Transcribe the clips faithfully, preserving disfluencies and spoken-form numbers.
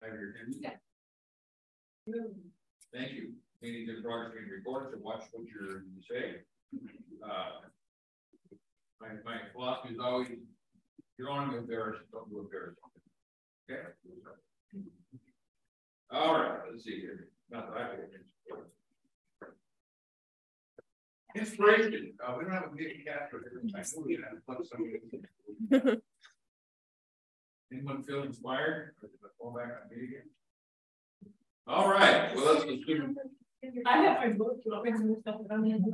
Have your attention? Yeah. Thank you. Meetings and progress being recorded, so watch what you're you say. Uh, my, my philosophy is always, you don't want to be embarrassed, don't do embarrassed. Okay? All right, let's see here. Not that I pay attention. Inspiration. Uh, we don't have a big cat for everything. I know we have to plug something. Anyone feel inspired? Or did I fall back on me again? All right. Well, let's just do. I have my book. You want me to move stuff around here?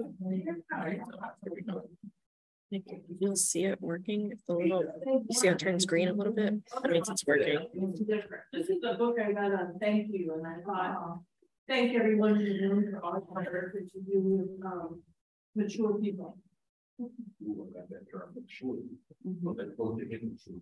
You'll see it working. If the little, you see how it turns green a little bit. That means it's working. It's different. This is a book I got on thank you, and I thought, oh, thank everyone in the room for all the work that you do with um, mature people. Ooh, I got that term, mature. That's both the hidden truth.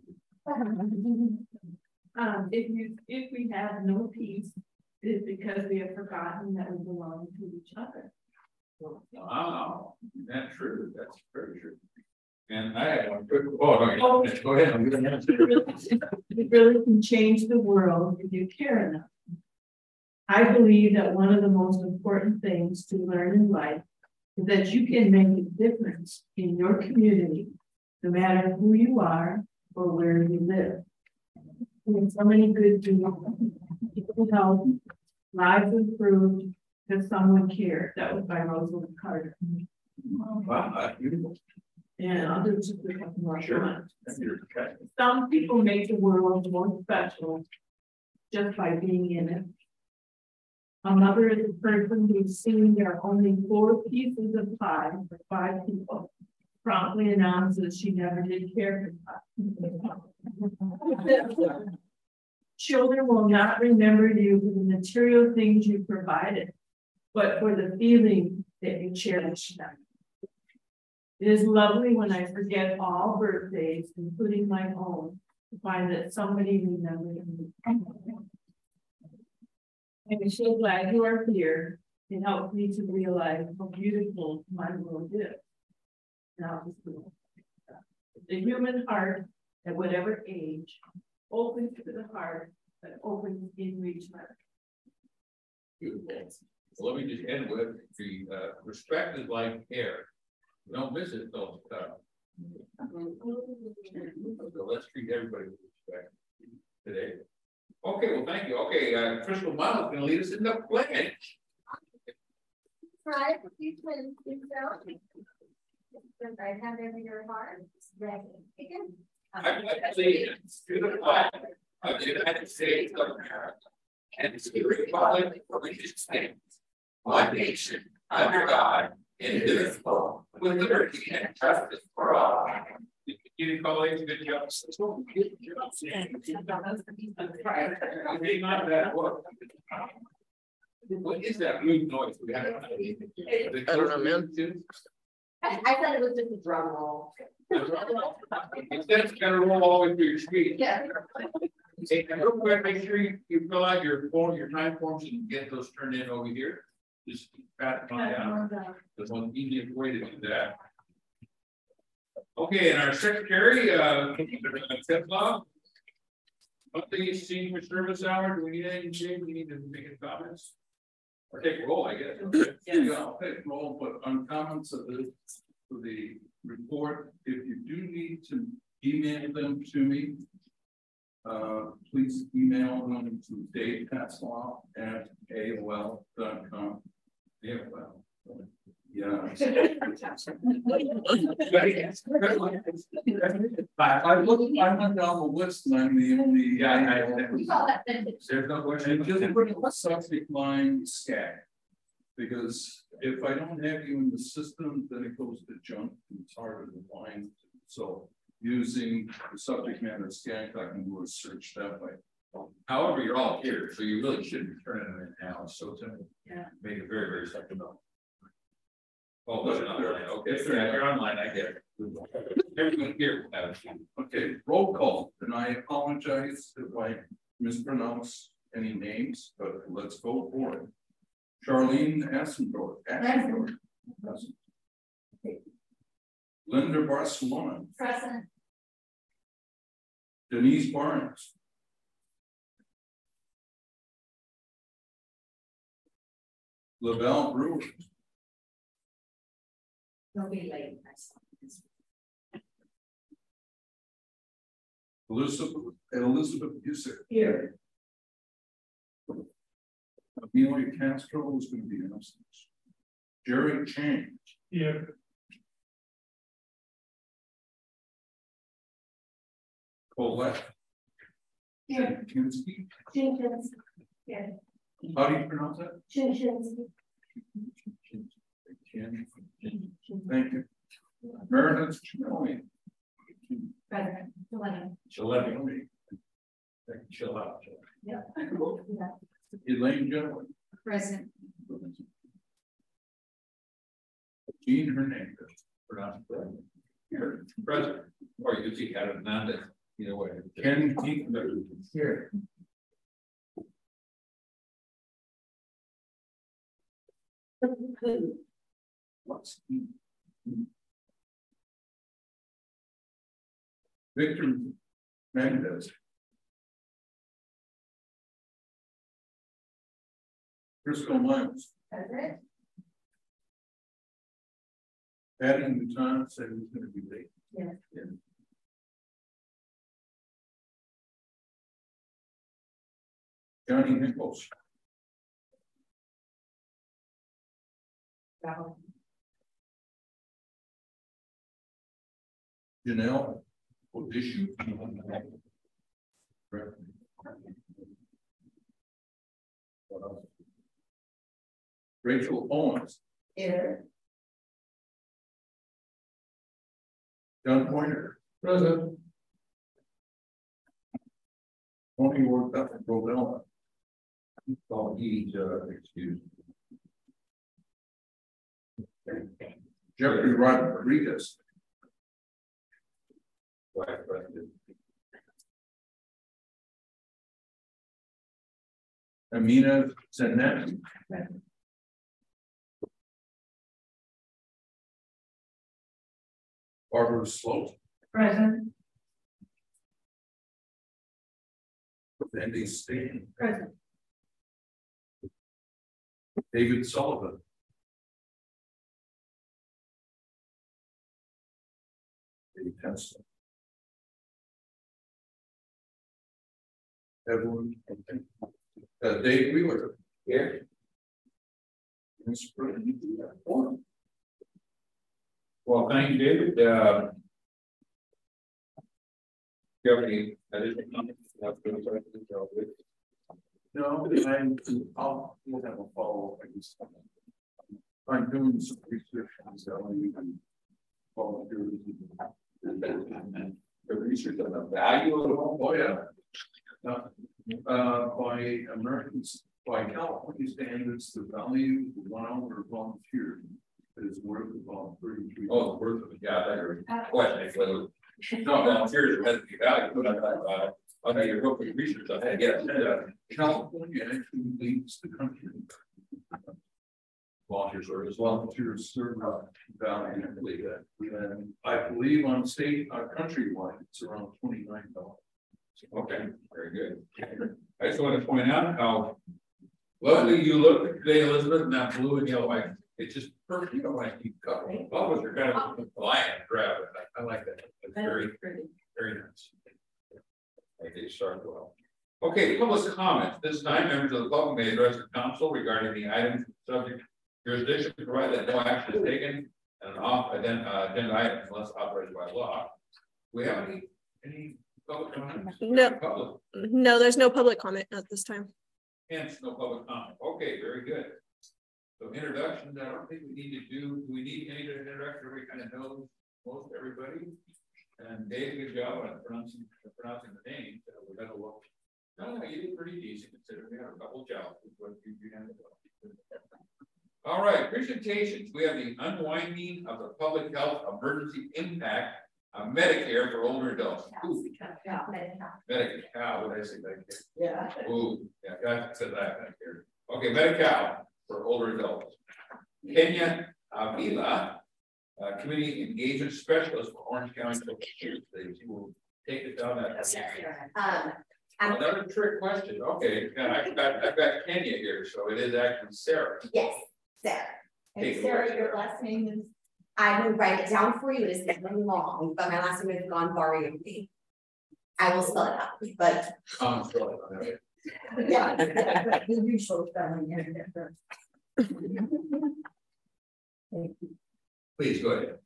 Um, if you if we have no peace, it is because we have forgotten that we belong to each other. Wow, that's true. That's very true. And I have one quick. Oh, no, oh, go ahead. I'm gonna answer. It really can change the world if you care enough. I believe that one of the most important things to learn in life is that you can make a difference in your community, no matter who you are or where you live. There's so many good people, people help, lives improved because someone cared. That was by Rosalind Carter. Wow, that's beautiful. And I'll do just a couple more. Sure. Some people make the world more special just by being in it. A mother is a person who's seen there are only four pieces of pie for five people. Promptly announces she never did care for pie. Children will not remember you for the material things you provided, but for the feeling that you cherish them. It is lovely when I forget all birthdays, including my own, to find that somebody remembered me. I'm so glad you are here. It helps me to realize how beautiful my world is. Now, the human heart, at whatever age, opens to the heart that opens in each heart. Beautiful. Well, let me just end with the uh, respect is like air. Don't miss it, though. Uh, so let's treat everybody with respect today. Okay, well, thank you. Okay, uh, Crystal Mom is going to lead us in the pledge. Right, you can do so. I have in your heart. Ready. Begin. I pledge allegiance to the flag of the United States of America and to the republic for which it stands, one nation under God, indivisible, with liberty and justice for all. You colleagues, good job. What is that blue noise? We have. I don't know, man. I, I thought it was just a drum roll. Instead, it's gonna roll all the way through your street. Yeah. Hey, and real quick, make sure you, you fill out your form, your time forms, and get those turned in over here. Just pat them on down. There's one easiest way to do that. Okay, and our secretary, uh, Teslaw. Monthly senior service hour. Do we need anything? Do we need to make any comments? Or take a roll, I guess. Okay. Yeah, yeah, I'll take a roll, but on comments of the of the report, if you do need to email them to me, uh, please email them to Dave Teslaw at A O L dot com. Yeah, well. Yeah. I, I looked, I went down the list and I'm the only guy. There's no question. And just put a subject line SCAG. Because if I don't have you in the system, then it goes to junk and it's harder to find. So using the subject matter SCAG, I can do a search that way. However, you're all here, so you really shouldn't be turning them in now. So to Yeah. make it very, very simple. Oh, but you're online. Okay, so yeah, you're online. I get it. Everyone here will have it. Okay, roll call. And I apologize if I mispronounce any names, but let's go for it. Charlene Assendorf. Assendorf. Present. Linda Barcelona. Present. Denise Barnes. Lavelle Brewer. Don't be late. Elizabeth, Elizabeth Yusick. Here. Amelia Castro is going to be in absence. Jerry Chang. Here. Colette. Here. Chinsky. Jenkins. Yeah. How do you pronounce that? Jenkins. Thank you. Meredith Chinoy. President. Delaney. Chileni. Chill out. Yeah. Elaine Gentleman. President. Jean Hernandez. Pronounced president. Here, president, or you could see out of Nanda, either way. Ken Keaton. Here. What's he? Victor Mendez. Crystal Miles. President. Adding the time said he was going to be late. Yes. Yeah. Johnny Nichols. Wow. Janelle Odishu. Rachel Owens. Here. John Pointer. Present. Tony Ward, Rodella. Call he, uh, excuse. Jeffrey Rodriguez. Vice President. Amina Zanetti. Barbara Sloat. Present. Andy Steen. Present. David Sullivan. Dave Tenson. Evelyn. Uh, Dave Wheeler. Here. Well, thank you, David. Uh, do you have any additional comments? No, I'm, I'll, we'll have a follow-up. I guess. I'm doing some research on selling and volunteers. The research on the value of the home. Oh, yeah. Uh, uh, by Americans, by California standards, the value of one hour volunteer is worth about thirty-three. Oh, the worth of it. Yeah, I heard. Question whether no volunteers are meant to be valued, but I thought about it. Under your book of research, I had yes. Uh, California actually leads the country. volunteer service. Volunteers serve value, I believe that. And I believe on state, uh, countrywide, it's around twenty-nine dollars. Okay, very good. I just want to point out how lovely you look today, Elizabeth, in that blue and yellow. I, it's just perfect. You know, I keep covering. Bubbles are kind of lion grab it. I, I like that. It's very, very nice. I think start well. Okay, public comment. This time, members of the public may address the council regarding the items subject jurisdiction, provided that no action is taken and an off agenda item unless authorized by law. Do we have any any public comments? No, Public. no, there's no public comment at this time. Hence, no public comment. Okay, very good. So introductions, I don't think we need to do, do we need any introduction? Everybody kind of knows most everybody. And Dave, good job on pronouncing pronouncing the name. So we're gonna look. No, no, you did pretty decent considering we have a couple of challenges, but you, you handled it. All right, presentations. We have the unwinding of the public health emergency impact of Medicare for older adults. Ooh. Medicare. How would I say Medicare? Yeah. Ooh, yeah, I said that Medicare. Okay, Medicare for older adults. Kenya Avila, uh, community engagement specialist for Orange County. She will take it down that. Um, Another trick question. Okay, yeah, I've got I've got Kenya here, so it is actually Sarah. yes. Sarah. And Sarah, your last name is? I will write it down for you. It is very long, but my last name is Gonbariumbi. I will spell it out, but Um, so, uh, yeah. The usual spelling. Please go ahead.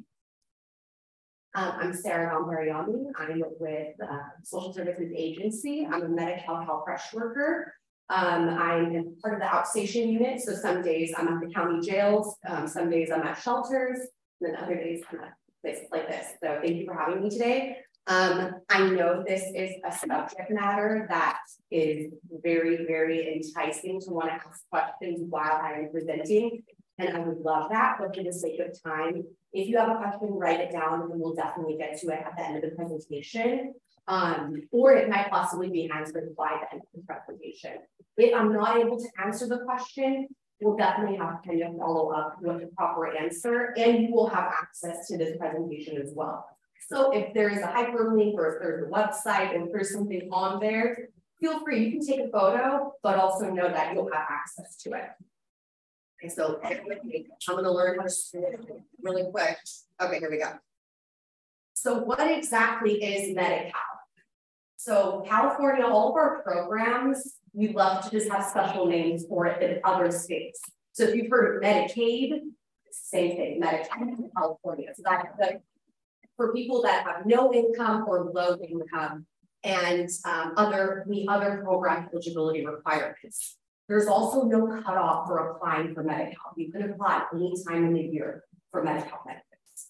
Um, I'm Sarah Gonbariumbi. I'm with uh, Social Services Agency. I'm a Medi-Cal health fresh worker. Um, I'm part of the outstation unit. So some days I'm at the county jails, um, some days I'm at shelters, and then other days I'm at places like this. So thank you for having me today. Um, I know this is a subject matter that is very, very enticing to want to ask questions while I am presenting. And I would love that, but for the sake of time, if you have a question, write it down and we'll definitely get to it at the end of the presentation. Um, or it might possibly be answered by the end of the presentation. If I'm not able to answer the question, we'll definitely have to kind of follow up with the proper answer, and you will have access to this presentation as well. So if there is a hyperlink or if there's a website or if there's something on there, feel free, you can take a photo, but also know that you'll have access to it. Okay, so I'm going to learn how to scroll really quick. Okay, here we go. So what exactly is Medi-Cal? So California, all of our programs, we love to just have special names for it in other states. So if you've heard of Medicaid, same thing, Medi-Cal in California. So that's the, for people that have no income or low income and um, other the other program eligibility requirements. There's also no cutoff for applying for Medi-Cal. You can apply any time in the year for Medi-Cal benefits.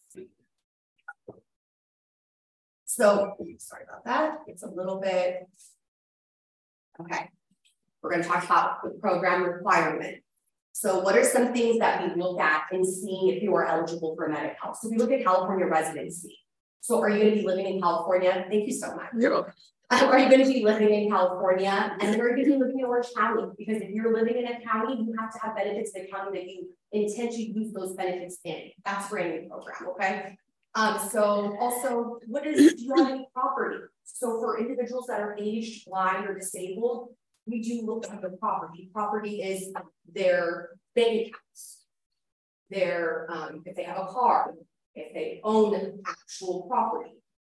So, sorry about that. It's a little bit, okay. We're going to talk about the program requirement. So what are some things that we look at in seeing if you are eligible for Medi-Cal? So we look at California residency. So are you going to be living in California? Thank you so much. You're welcome. Are you going to be living in California? And are you going to be living in Orange County? Because if you're living in a county, you have to have benefits in the county that you intend to use those benefits in. That's for any program, okay? Um, so also, what is, do you have any property? So for individuals that are aged, blind, or disabled, we do look at the property. Property is their bank accounts, their, um, if they have a car, if they own actual property.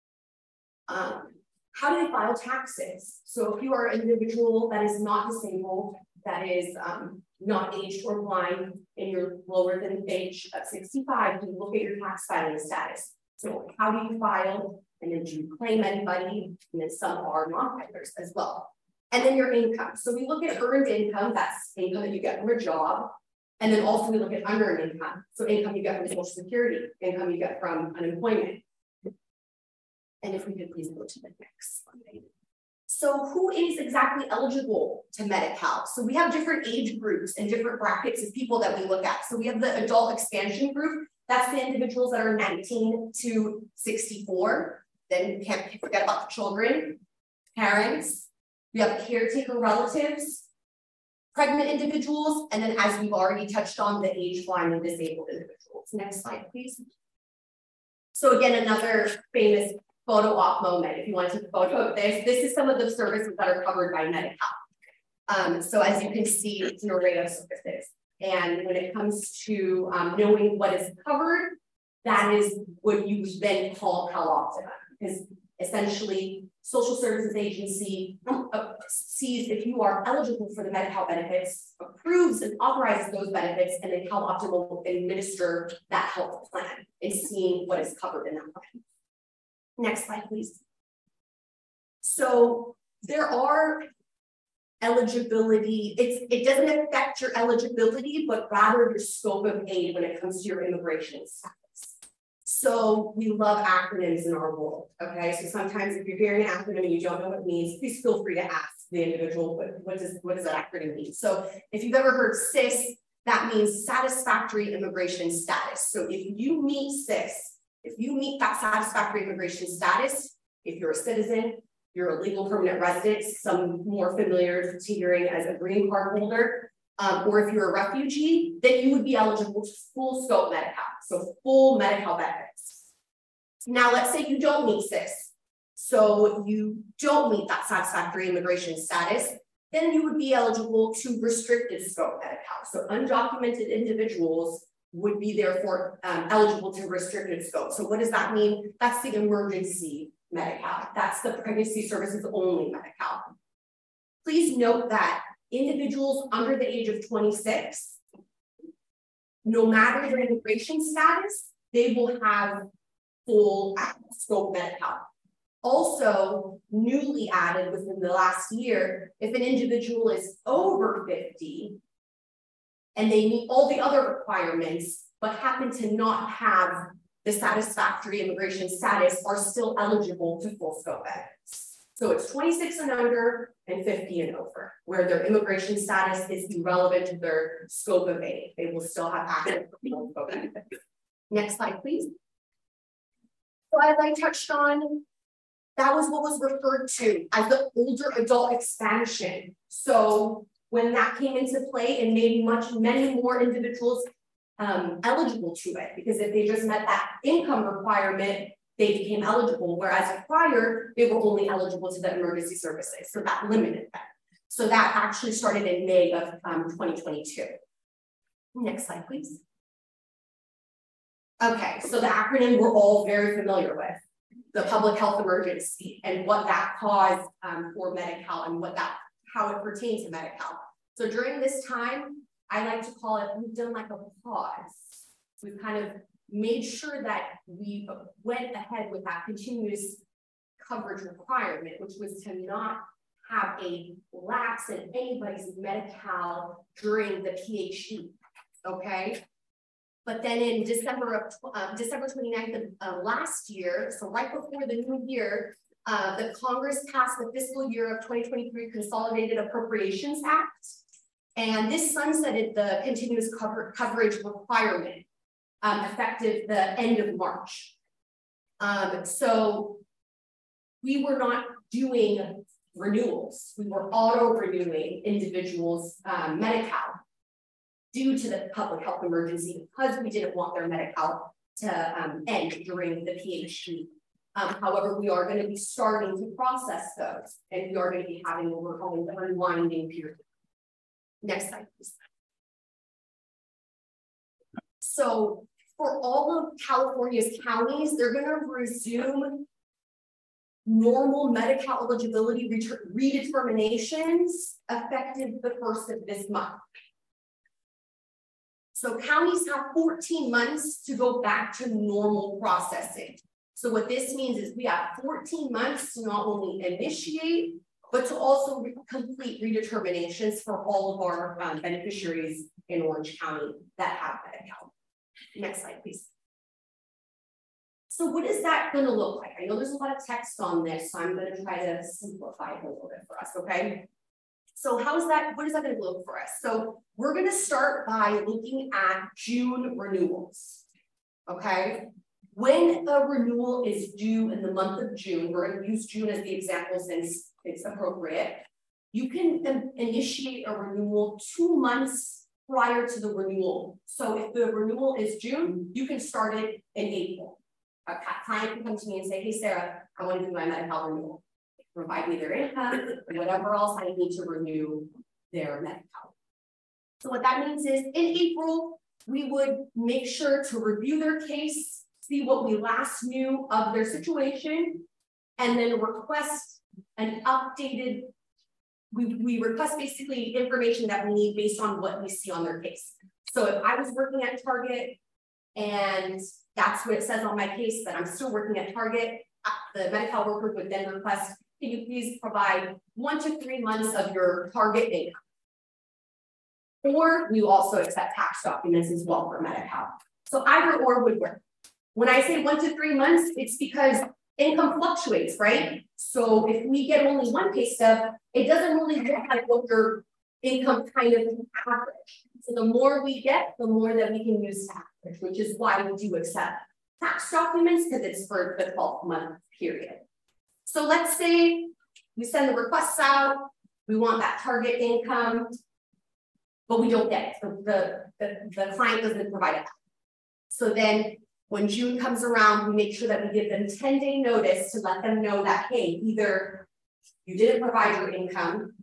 Um, how do they file taxes? So if you are an individual that is not disabled, that is um, not aged or blind, and you're lower than the age of sixty-five, you look at your tax filing status. So how do you file? And then do you claim anybody? And then some are non-filers as well. And then your income. So we look at earned income, that's income that you get from a job. And then also we look at unearned income. So income you get from Social Security, income you get from unemployment. And if we could please go to the next slide. So who is exactly eligible to Medi-Cal? So we have different age groups and different brackets of people that we look at. So we have the adult expansion group. That's the individuals that are nineteen to sixty-four. Then we can't forget about the children, parents. We have caretaker relatives, pregnant individuals, and then as we've already touched on, the age blind and disabled individuals. Next slide, please. So again, another famous photo op moment. If you want to take a photo of this, this is some of the services that are covered by Medi-Cal. Um, so as you can see, it's an array of services. And when it comes to um, knowing what is covered, that is what you then call Cal Optima, because essentially Social Services Agency uh, sees if you are eligible for the Medi-Cal benefits, approves and authorizes those benefits, and then Cal Optima will administer that health plan and seeing what is covered in that plan. Next slide, please. So there are eligibility, it's, it doesn't affect your eligibility, but rather your scope of aid when it comes to your immigration status. So we love acronyms in our world, okay? So sometimes if you're hearing an acronym and you don't know what it means, please feel free to ask the individual, what, what, does, what does that acronym mean? So if you've ever heard S I S, that means satisfactory immigration status. So if you meet S I S, if you meet that satisfactory immigration status, if you're a citizen, you're a legal permanent resident, some more familiar to hearing as a green card holder, um, or if you're a refugee, then you would be eligible to full scope Medi-Cal, so full Medi-Cal benefits. Now, let's say you don't meet S I S, so you don't meet that satisfactory immigration status, then you would be eligible to restricted scope Medi-Cal. So undocumented individuals would be therefore um, eligible to restricted scope. So what does that mean? That's the emergency Medi-Cal. That's the pregnancy services only Medi-Cal. Please note that individuals under the age of twenty-six, no matter their immigration status, they will have full scope Medi-Cal. Also, newly added within the last year, if an individual is over fifty and they meet all the other requirements, but happen to not have the satisfactory immigration status, are still eligible to full scope benefits. So it's twenty-six and under and fifty and over, where their immigration status is irrelevant to their scope of aid. They will still have access to full scope benefits. Next slide, please. So as I touched on, that was what was referred to as the older adult expansion. So when that came into play, it made much, many more individuals um, eligible to it, because if they just met that income requirement, they became eligible, whereas prior, they were only eligible to the emergency services. So that limited them. So that actually started in May of um, twenty twenty-two. Next slide, please. Okay, so the acronym we're all very familiar with, the public health emergency, and what that caused um, for Medi-Cal and what that, how it pertains to Medi-Cal. So during this time, I like to call it, we've done like a pause. We've kind of made sure that we went ahead with that continuous coverage requirement, which was to not have a lapse in anybody's Medi-Cal during the P H E, okay? But then in December of uh, December twenty-ninth of uh, last year, so right before the new year, uh, the Congress passed the fiscal year of twenty twenty-three Consolidated Appropriations Act, and this sunsetted the continuous cover coverage requirement um, effective the end of March. Um, so we were not doing renewals; we were auto renewing individuals' um, Medi-Cal due to the public health emergency, because we didn't want their Medi-Cal to um, end during the P H E. Um, however, we are going to be starting to process those, and we are going to be having what we're calling the unwinding period. Next slide, please. So for all of California's counties, they're going to resume normal Medi-Cal eligibility redeterminations effective the first of this month. So counties have fourteen months to go back to normal processing. So what this means is we have fourteen months to not only initiate, but to also re complete redeterminations for all of our um, beneficiaries in Orange County that have Medi-Cal. Next slide, please. So what is that going to look like? I know there's a lot of text on this, so I'm going to try to simplify it a little bit for us, okay? So how is that, what is that going to look for us? So we're going to start by looking at June renewals, okay? When a renewal is due in the month of June, we're going to use June as the example since it's appropriate. You can initiate a renewal two months prior to the renewal. So if the renewal is June, you can start it in April. A client can come to me and say, hey, Sarah, I want to do my Medi-Cal renewal. Provide me their income, whatever else I need to renew their Medi-Cal. So what that means is in April, we would make sure to review their case, see what we last knew of their situation, and then request an updated, we, we request basically information that we need based on what we see on their case. So if I was working at Target and that's what it says on my case, that I'm still working at Target, the Medi-Cal worker would then request, can you please provide one to three months of your Target income? Or we also accept tax documents as well for Medi-Cal. So either or would work. When I say one to three months, it's because income fluctuates, right? So if we get only one pay stub, it doesn't really look like what your income kind of average. So the more we get, the more that we can use to average, which is why we do accept tax documents, because it's for the twelve month period. So let's say we send the requests out, we want that target income, but we don't get it. So the, the, the client doesn't provide it. So then when June comes around, we make sure that we give them ten day notice to let them know that, hey, either you didn't provide your income,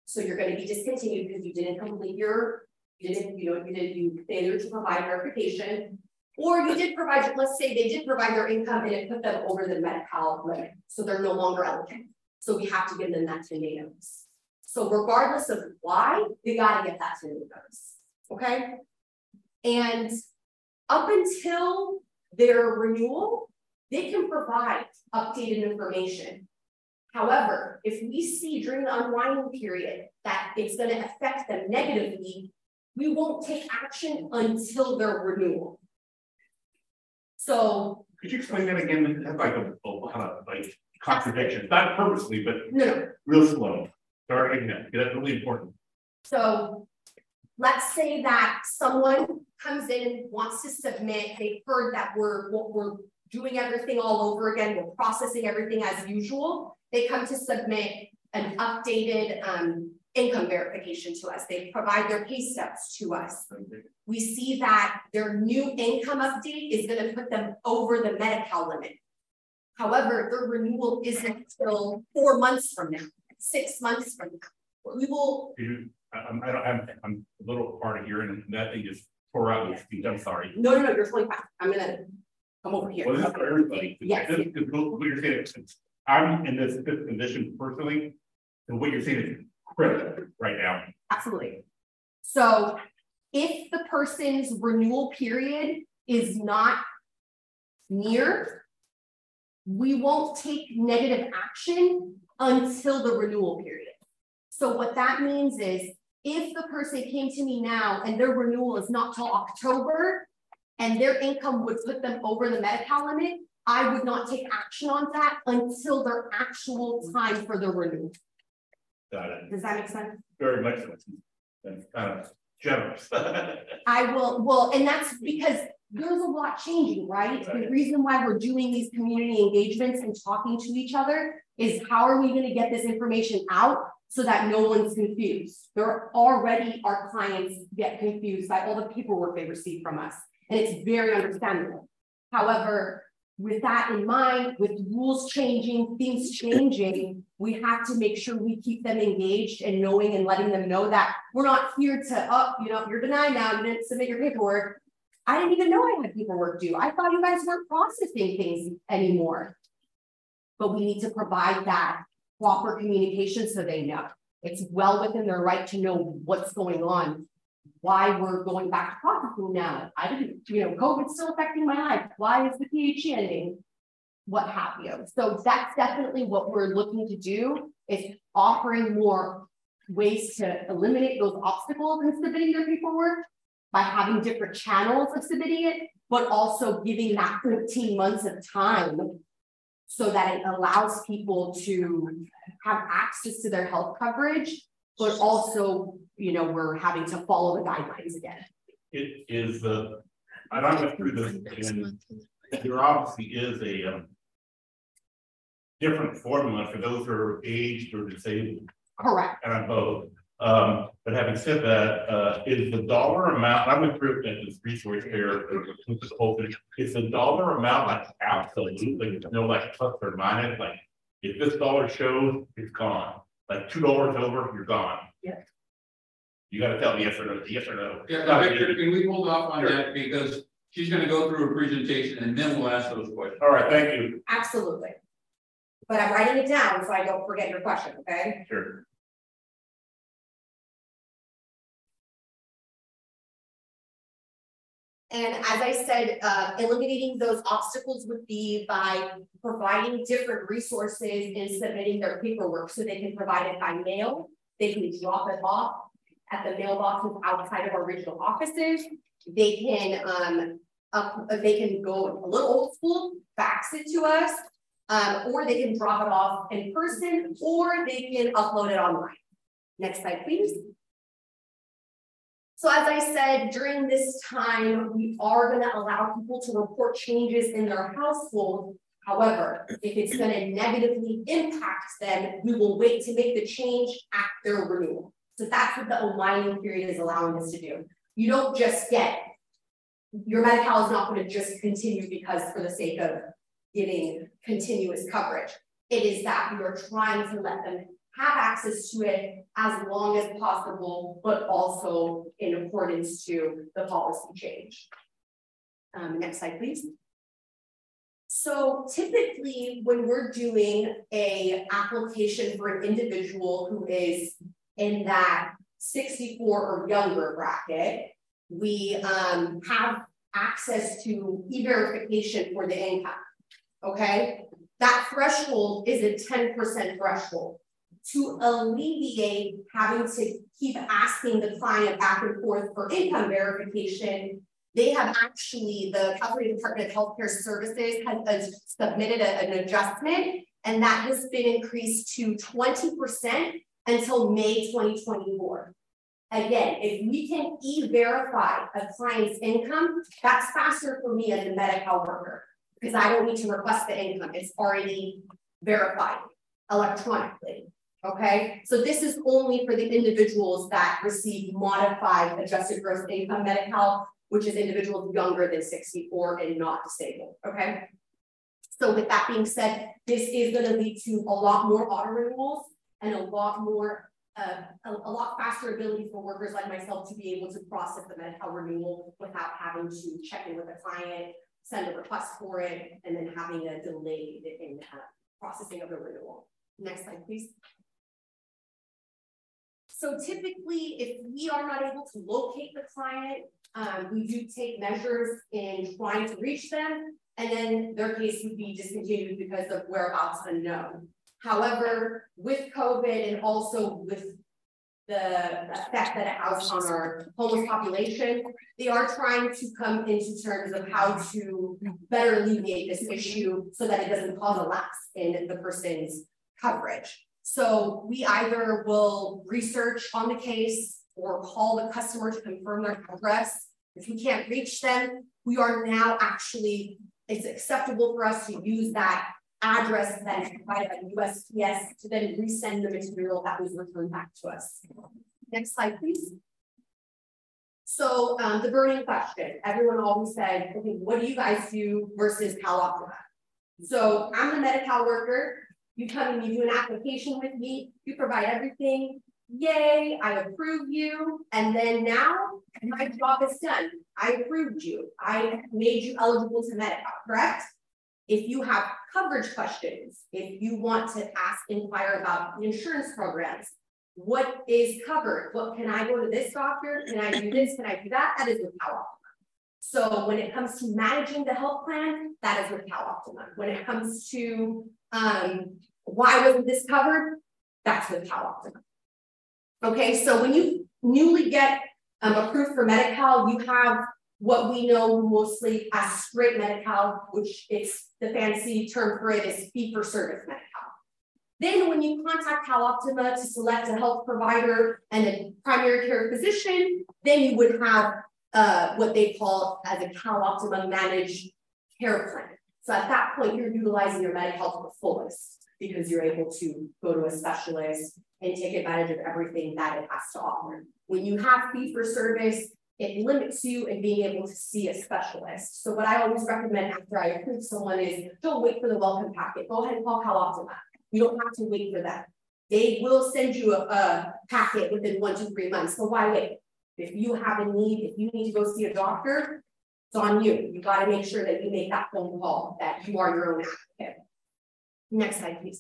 So you're going to be discontinued because you didn't complete your, you didn't, you know, you did you failure to provide verification, or you did provide, let's say they did provide their income and it put them over the Medi-Cal limit, so they're no longer eligible. So we have to give them that ten day notice. So regardless of why, they got to get that ten day notice. Okay. And up until their renewal, they can provide updated information. However, if we see during the unwinding period that it's going to affect them negatively, we won't take action until their renewal. So could you explain that again? That's like a, a lot of like contradictions, not purposely, but no, no. real slow. Sorry, that's really important. So let's say that someone comes in and wants to submit, they've heard that we're, we're doing everything all over again, we're processing everything as usual. They come to submit an updated um, income verification to us. They provide their pay stubs to us. We see that their new income update is going to put them over the Medi-Cal limit. However, their renewal isn't until four months from now, six months from now. We will. I'm, I don't, I'm, I'm a little hard of hearing, and that thing just tore out your speech. I'm sorry. No, no, no, you're totally fine. I'm going to come over here. Well, this is for everybody. Yes. This is what you're saying. I'm in this, this condition personally, and what you're saying is critical right now. Absolutely. So if the person's renewal period is not near, we won't take negative action until the renewal period. So what that means is if the person came to me now and their renewal is not till October and their income would put them over the Medi-Cal limit, I would not take action on that until their actual time for the renewal. Got it. Does that make sense? Very much so. That's kind of generous. I will, well, and that's because there's a lot changing, right? right? The reason why we're doing these community engagements and talking to each other is how are we going to get this information out so that no one's confused? There are already our clients get confused by all the paperwork they receive from us, and it's very understandable. However, with that in mind, with rules changing, things changing, we have to make sure we keep them engaged and knowing and letting them know that we're not here to, oh, you know, you're denied now, you didn't submit your paperwork. I didn't even know I had paperwork due. I thought you guys weren't processing things anymore. But we need to provide that proper communication so they know. It's well within their right to know what's going on, why we're going back to processing now. I didn't, you know, COVID's still affecting my life. Why is the P H E ending? What have you. So that's definitely what we're looking to do, is offering more ways to eliminate those obstacles in submitting their paperwork by having different channels of submitting it, but also giving that fifteen months of time so that it allows people to have access to their health coverage, but also, you know, we're having to follow the guidelines again. It is the, uh, I went through this, and there obviously is a um, different formula for those who are aged or disabled. Correct. And I'm both. Um, but having said that, uh, is the dollar amount, I went through it at this resource fair, is the dollar amount like absolutely, there's no like plus or minus, like if this dollar shows, it's gone. Like two dollars over, you're gone. Yes. You got to tell me yes or no, yes or no. Yeah, Victor, can we hold off on sure. that, because she's going to go through a presentation and then we'll ask those questions. All right, thank you. Absolutely. But I'm writing it down so I don't forget your question, okay? Sure. And as I said, uh, eliminating those obstacles would be by providing different resources in submitting their paperwork, so they can provide it by mail. They can drop it off at the mailboxes outside of our regional offices. They can um, up, they can go a little old school, fax it to us, um, or they can drop it off in person, or they can upload it online. Next slide, please. So as I said, during this time, we are going to allow people to report changes in their household. However, if it's going to negatively impact them, we will wait to make the change after renewal. So that's what the unwinding period is allowing us to do. You don't just get, your Medi-Cal is not going to just continue because for the sake of getting continuous coverage. It is that we are trying to let them have access to it as long as possible, but also in accordance to the policy change. Um, next slide, please. So typically when we're doing a application for an individual who is in that sixty-four or younger bracket, we um, have access to e-verification for the income, okay? That threshold is a ten percent threshold. To alleviate having to keep asking the client back and forth for income verification, they have actually, the California Department of Healthcare Services has submitted a, an adjustment, and that has been increased to twenty percent until May twenty twenty-four. Again, if we can e-verify a client's income, that's faster for me as a Medi-Cal worker, because I don't need to request the income. It's already verified electronically. Okay, so this is only for the individuals that receive modified adjusted gross income Medi-Cal, which is individuals younger than sixty-four and not disabled. Okay, so with that being said, this is going to lead to a lot more auto renewals and a lot more, uh, a, a lot faster ability for workers like myself to be able to process the Medi-Cal renewal without having to check in with the client, send a request for it, and then having a delay in uh, processing of the renewal. Next slide, please. So typically, if we are not able to locate the client, um, we do take measures in trying to reach them, and then their case would be discontinued because of whereabouts unknown. However, with COVID and also with the effect that it has on our homeless population, they are trying to come into terms of how to better alleviate this issue so that it doesn't cause a lapse in the person's coverage. So we either will research on the case or call the customer to confirm their address. If we can't reach them, we are now actually, it's acceptable for us to use that address that is provided by U S P S to then resend the material that was returned back to us. Next slide, please. So um, the burning question, everyone always said, okay, what do you guys do versus CalOptima? So I'm a Medi-Cal worker. You come and you do an application with me, you provide everything, yay, I approve you, and then now my job is done. I approved you, I made you eligible to Medi-Cal, correct? If you have coverage questions, if you want to ask, inquire about the insurance programs, what is covered? What can I go to this doctor? Can I do this? Can I do that? That is with CalOptima. So when it comes to managing the health plan, that is with CalOptima. When it comes to um, why wasn't this covered, that's with CalOptima. Okay, so when you newly get um, approved for Medi-Cal, you have what we know mostly as straight Medi-Cal, which is the fancy term for it is fee-for-service Medi-Cal. Then when you contact CalOptima to select a health provider and a primary care physician, then you would have uh, what they call as a CalOptima managed care plan. So at that point, you're utilizing your Medi-Cal to the fullest because you're able to go to a specialist and take advantage of everything that it has to offer. When you have fee-for-service, it limits you in being able to see a specialist. So what I always recommend after I approve someone is don't wait for the welcome packet. Go ahead and call CalOptima. You don't have to wait for that. They will send you a, a packet within one to three months. So why wait? If you have a need, if you need to go see a doctor, it's on you. You got to make sure that you make that phone call, that you are your own advocate. Next slide, please.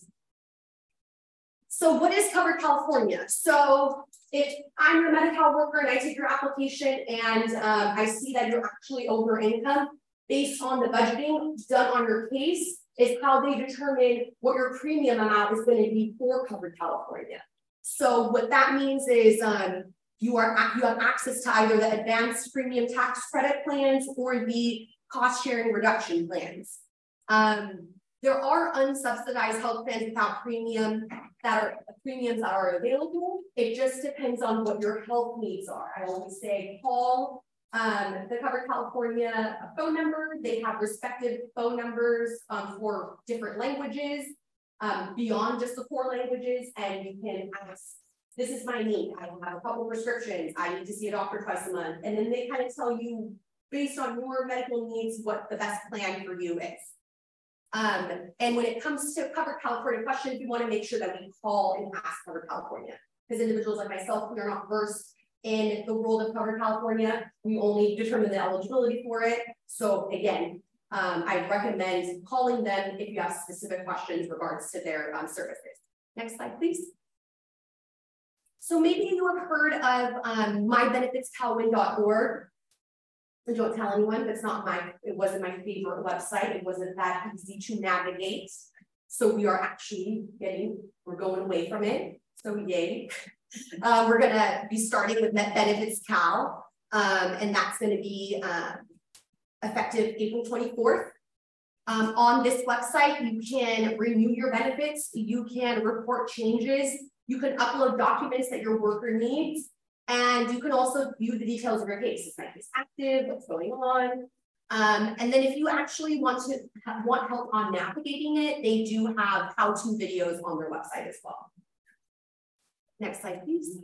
So what is Covered California? So if I'm your Medi-Cal worker and I take your application and um, I see that you're actually over income, based on the budgeting done on your case, is how they determine what your premium amount is going to be for Covered California. So what that means is um, you are you have access to either the advanced premium tax credit plans or the cost sharing reduction plans. Um, there are unsubsidized health plans without premium that are premiums that are available. It just depends on what your health needs are. I always say call um, the Covered California phone number. They have respective phone numbers um, for different languages um, beyond just the core languages, and you can ask, this is my need. I have a couple prescriptions. I need to see a doctor twice a month. And then they kind of tell you, based on your medical needs, what the best plan for you is. Um, and when it comes to Covered California questions, we want to make sure that we call and ask Covered California, because individuals like myself, we are not versed in the world of Covered California. We only determine the eligibility for it. So again, um, I recommend calling them if you have specific questions regards to their um, services. Next slide, please. So maybe you have heard of um, my benefits cal win dot org. I don't tell anyone, that's not my, it wasn't my favorite website. It wasn't that easy to navigate. So we are actually getting, we're going away from it. So yay. Uh, we're gonna be starting with Net Benefits Cal, um, and that's gonna be uh, effective April twenty-fourth. Um, on this website, you can renew your benefits, you can report changes, you can upload documents that your worker needs, and you can also view the details of your case. Is my case active? What's going on? Um, and then if you actually want to have, want help on navigating it, they do have how-to videos on their website as well. Next slide, please.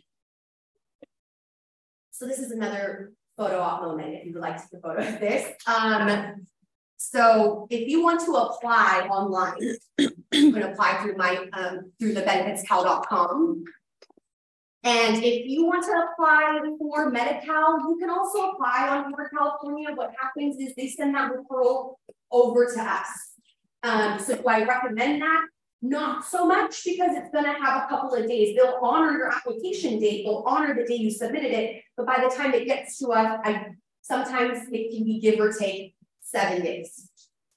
So this is another photo op moment, if you would like to take a photo of this. Um, so if you want to apply online, you can apply through my um, through the benefits cal dot com. And if you want to apply for Medi-Cal, you can also apply on Covered California. What happens is they send that referral over to us. Um, so do I recommend that? Not so much, because it's going to have a couple of days. They'll honor your application date. They'll honor the day you submitted it. But by the time it gets to us, I sometimes it can be give or take seven days.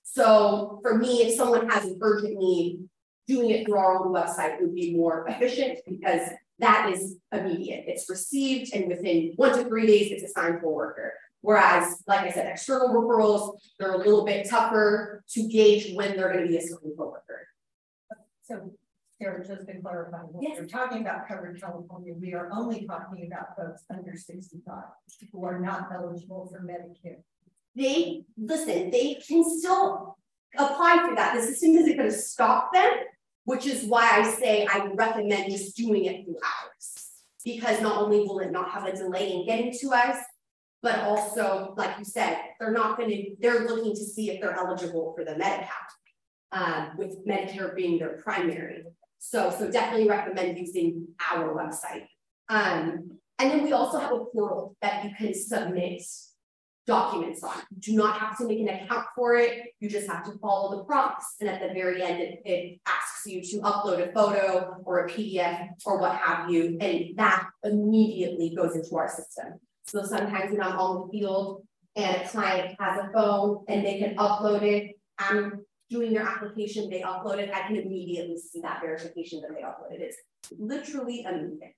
So for me, if someone has an urgent need, doing it through our own website would be more efficient, because that is immediate. It's received, and within one to three days, it's assigned to a worker. Whereas, like I said, external referrals, they're a little bit tougher to gauge when they're going to be assigned to a worker. So, Sarah, just to clarify, when yes. We're talking about Covered California, we are only talking about folks under sixty-five who are not eligible for Medicare. They, listen, they can still apply for that. The system isn't going to stop them, which is why I say I recommend just doing it through ours. Because not only will it not have a delay in getting to us, but also, like you said, they're not going to, they're looking to see if they're eligible for the Medi-Cal. Uh, with Medicare being their primary. So, so definitely recommend using our website. Um, and then we also have a portal that you can submit documents on. You do not have to make an account for it. You just have to follow the prompts. And at the very end, it, it asks you to upload a photo or a P D F or what have you. And that immediately goes into our system. So sometimes when I'm on the field and a client has a phone and they can upload it, I'm doing their application, they upload it, I can immediately see that verification that they uploaded. It's literally immediate.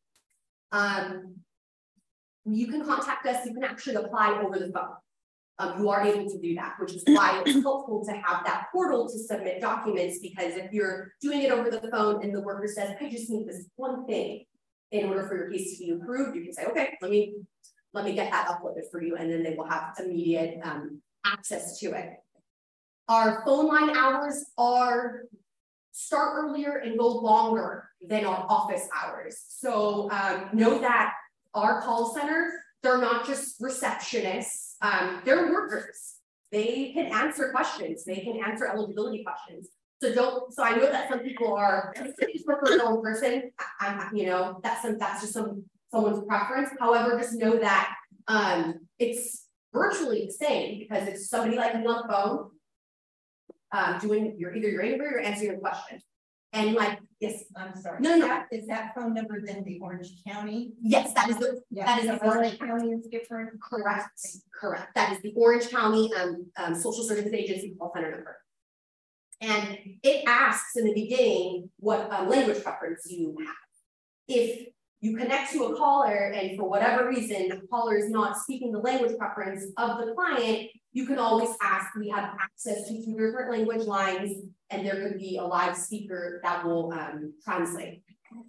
Um, you can contact us, you can actually apply over the phone. Um, you are able to do that, which is why it's helpful to have that portal to submit documents, because if you're doing it over the phone and the worker says, I just need this one thing in order for your case to be approved, you can say, okay, let me, let me get that uploaded for you, and then they will have immediate um, access to it. Our phone line hours are start earlier and go longer than our office hours. So um, know that our call center, they're not just receptionists, um, they're workers. They can answer questions, they can answer eligibility questions. So don't, so I know that some people are just prefer their own person. I'm, you know, that's some, that's just some someone's preference. However, just know that um, it's virtually the same, because it's somebody like me on the phone. Um, doing your either your inquiry or answering your question. And like, yes, I'm sorry. No, no, that, is that phone number then the Orange County? Yes, that is the yeah, that is the Orange County is different. Correct. Correct. That is the Orange County um, um Social Services Agency call center number. And it asks in the beginning what um, language preference you have. If you connect to a caller and for whatever reason the caller is not speaking the language preference of the client, you can always ask. We have access to two different language lines, and there could be a live speaker that will um, translate.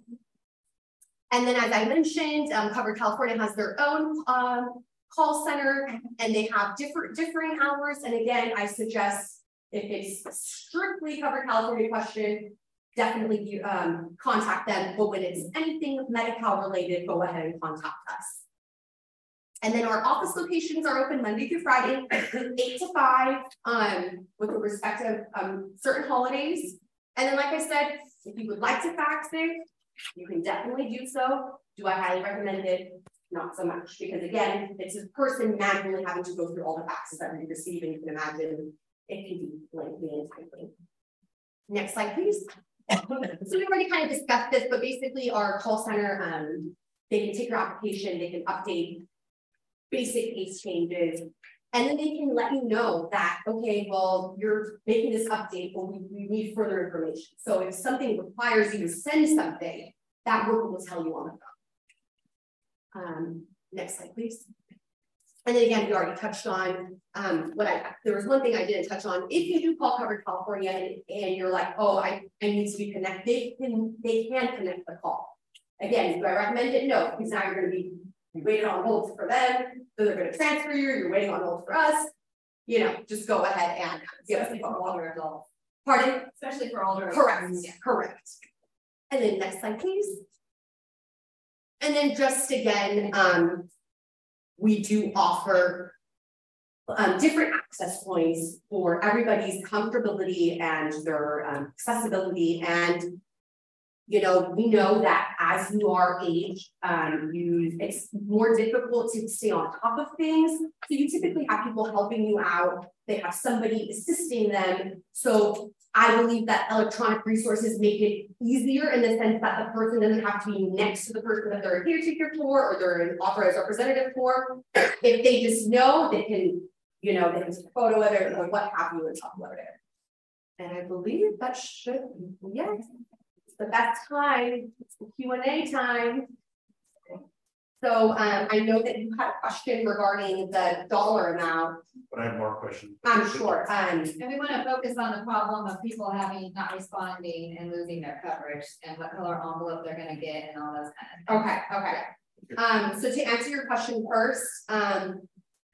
And then, as I mentioned, um, Covered California has their own um, call center, and they have different differing hours. And again, I suggest if it's strictly Covered California question, definitely um, contact them. But when it's anything Medi-Cal related, go ahead and contact us. And then our office locations are open Monday through Friday, eight to five, um, with the respective um certain holidays. And then, like I said, if you would like to fax it, you can definitely do so. Do I highly recommend it? Not so much, because again, it's a person manually having to go through all the faxes that we receive, and you can imagine it can be lengthy and timely. Next slide, please. So we already kind of discussed this, but basically our call center, um, they can take your application, they can update basic case changes, and then they can let you know that, okay, well, you're making this update, but we, we need further information. So if something requires you to send something, that worker will tell you on the phone. Um, next slide, please. And then again, we already touched on um, what I, there was one thing I didn't touch on. If you do call Covered California and, and you're like, oh, I, I need to be connected, they can, they can connect the call. Again, do I recommend it? No, because now you're going to be waiting on hold for them, so they're going to transfer you, you're waiting on hold for us. You know, just go ahead and give us a phone call. Adults. Pardon? Especially for older adults. Correct, yeah. Correct. And then next slide, please. And then just again, um, we do offer um, different access points for everybody's comfortability and their um, accessibility. And, you know, we know that as you are aged, um, you, it's more difficult to stay on top of things. So you typically have people helping you out. They have somebody assisting them. So I believe that electronic resources make it easier in the sense that the person doesn't have to be next to the person that they're a caretaker for or they're an authorized representative for. If they just know, they can, you know, they can take a photo of it or what have you and talk about it. And I believe that should, yes, it's the best time. It's the Q and A time. So um, I know that you had a question regarding the dollar amount. But I have more questions. I'm sure. Um, and we want to focus on the problem of people having not responding and losing their coverage and what color envelope they're going to get and all those kind of things. Okay, okay. Um, so to answer your question first, um,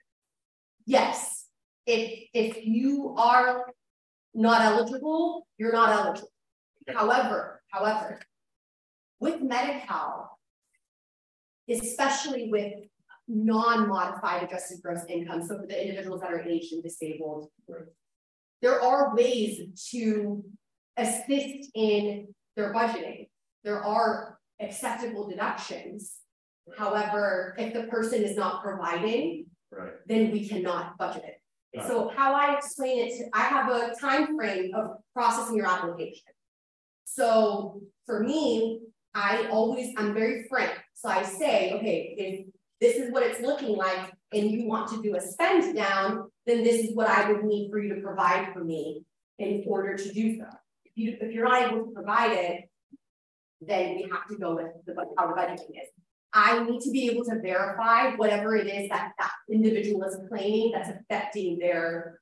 yes, if if you are not eligible, you're not eligible. Okay. However, however, with Medi-Cal, especially with non-modified adjusted gross income, so for the individuals that are aged and disabled, there are ways to assist in their budgeting. There are acceptable deductions. However, if the person is not providing, right, then we cannot budget it. Got so it. How I explain it, to, I have a time frame of processing your application. So for me, I always, I'm very frank. So I say, okay, if this is what it's looking like and you want to do a spend down, then this is what I would need for you to provide for me in order to do so. If, you, if you're not able to provide it, then we have to go with the, how the budgeting is. I need to be able to verify whatever it is that that individual is claiming that's affecting their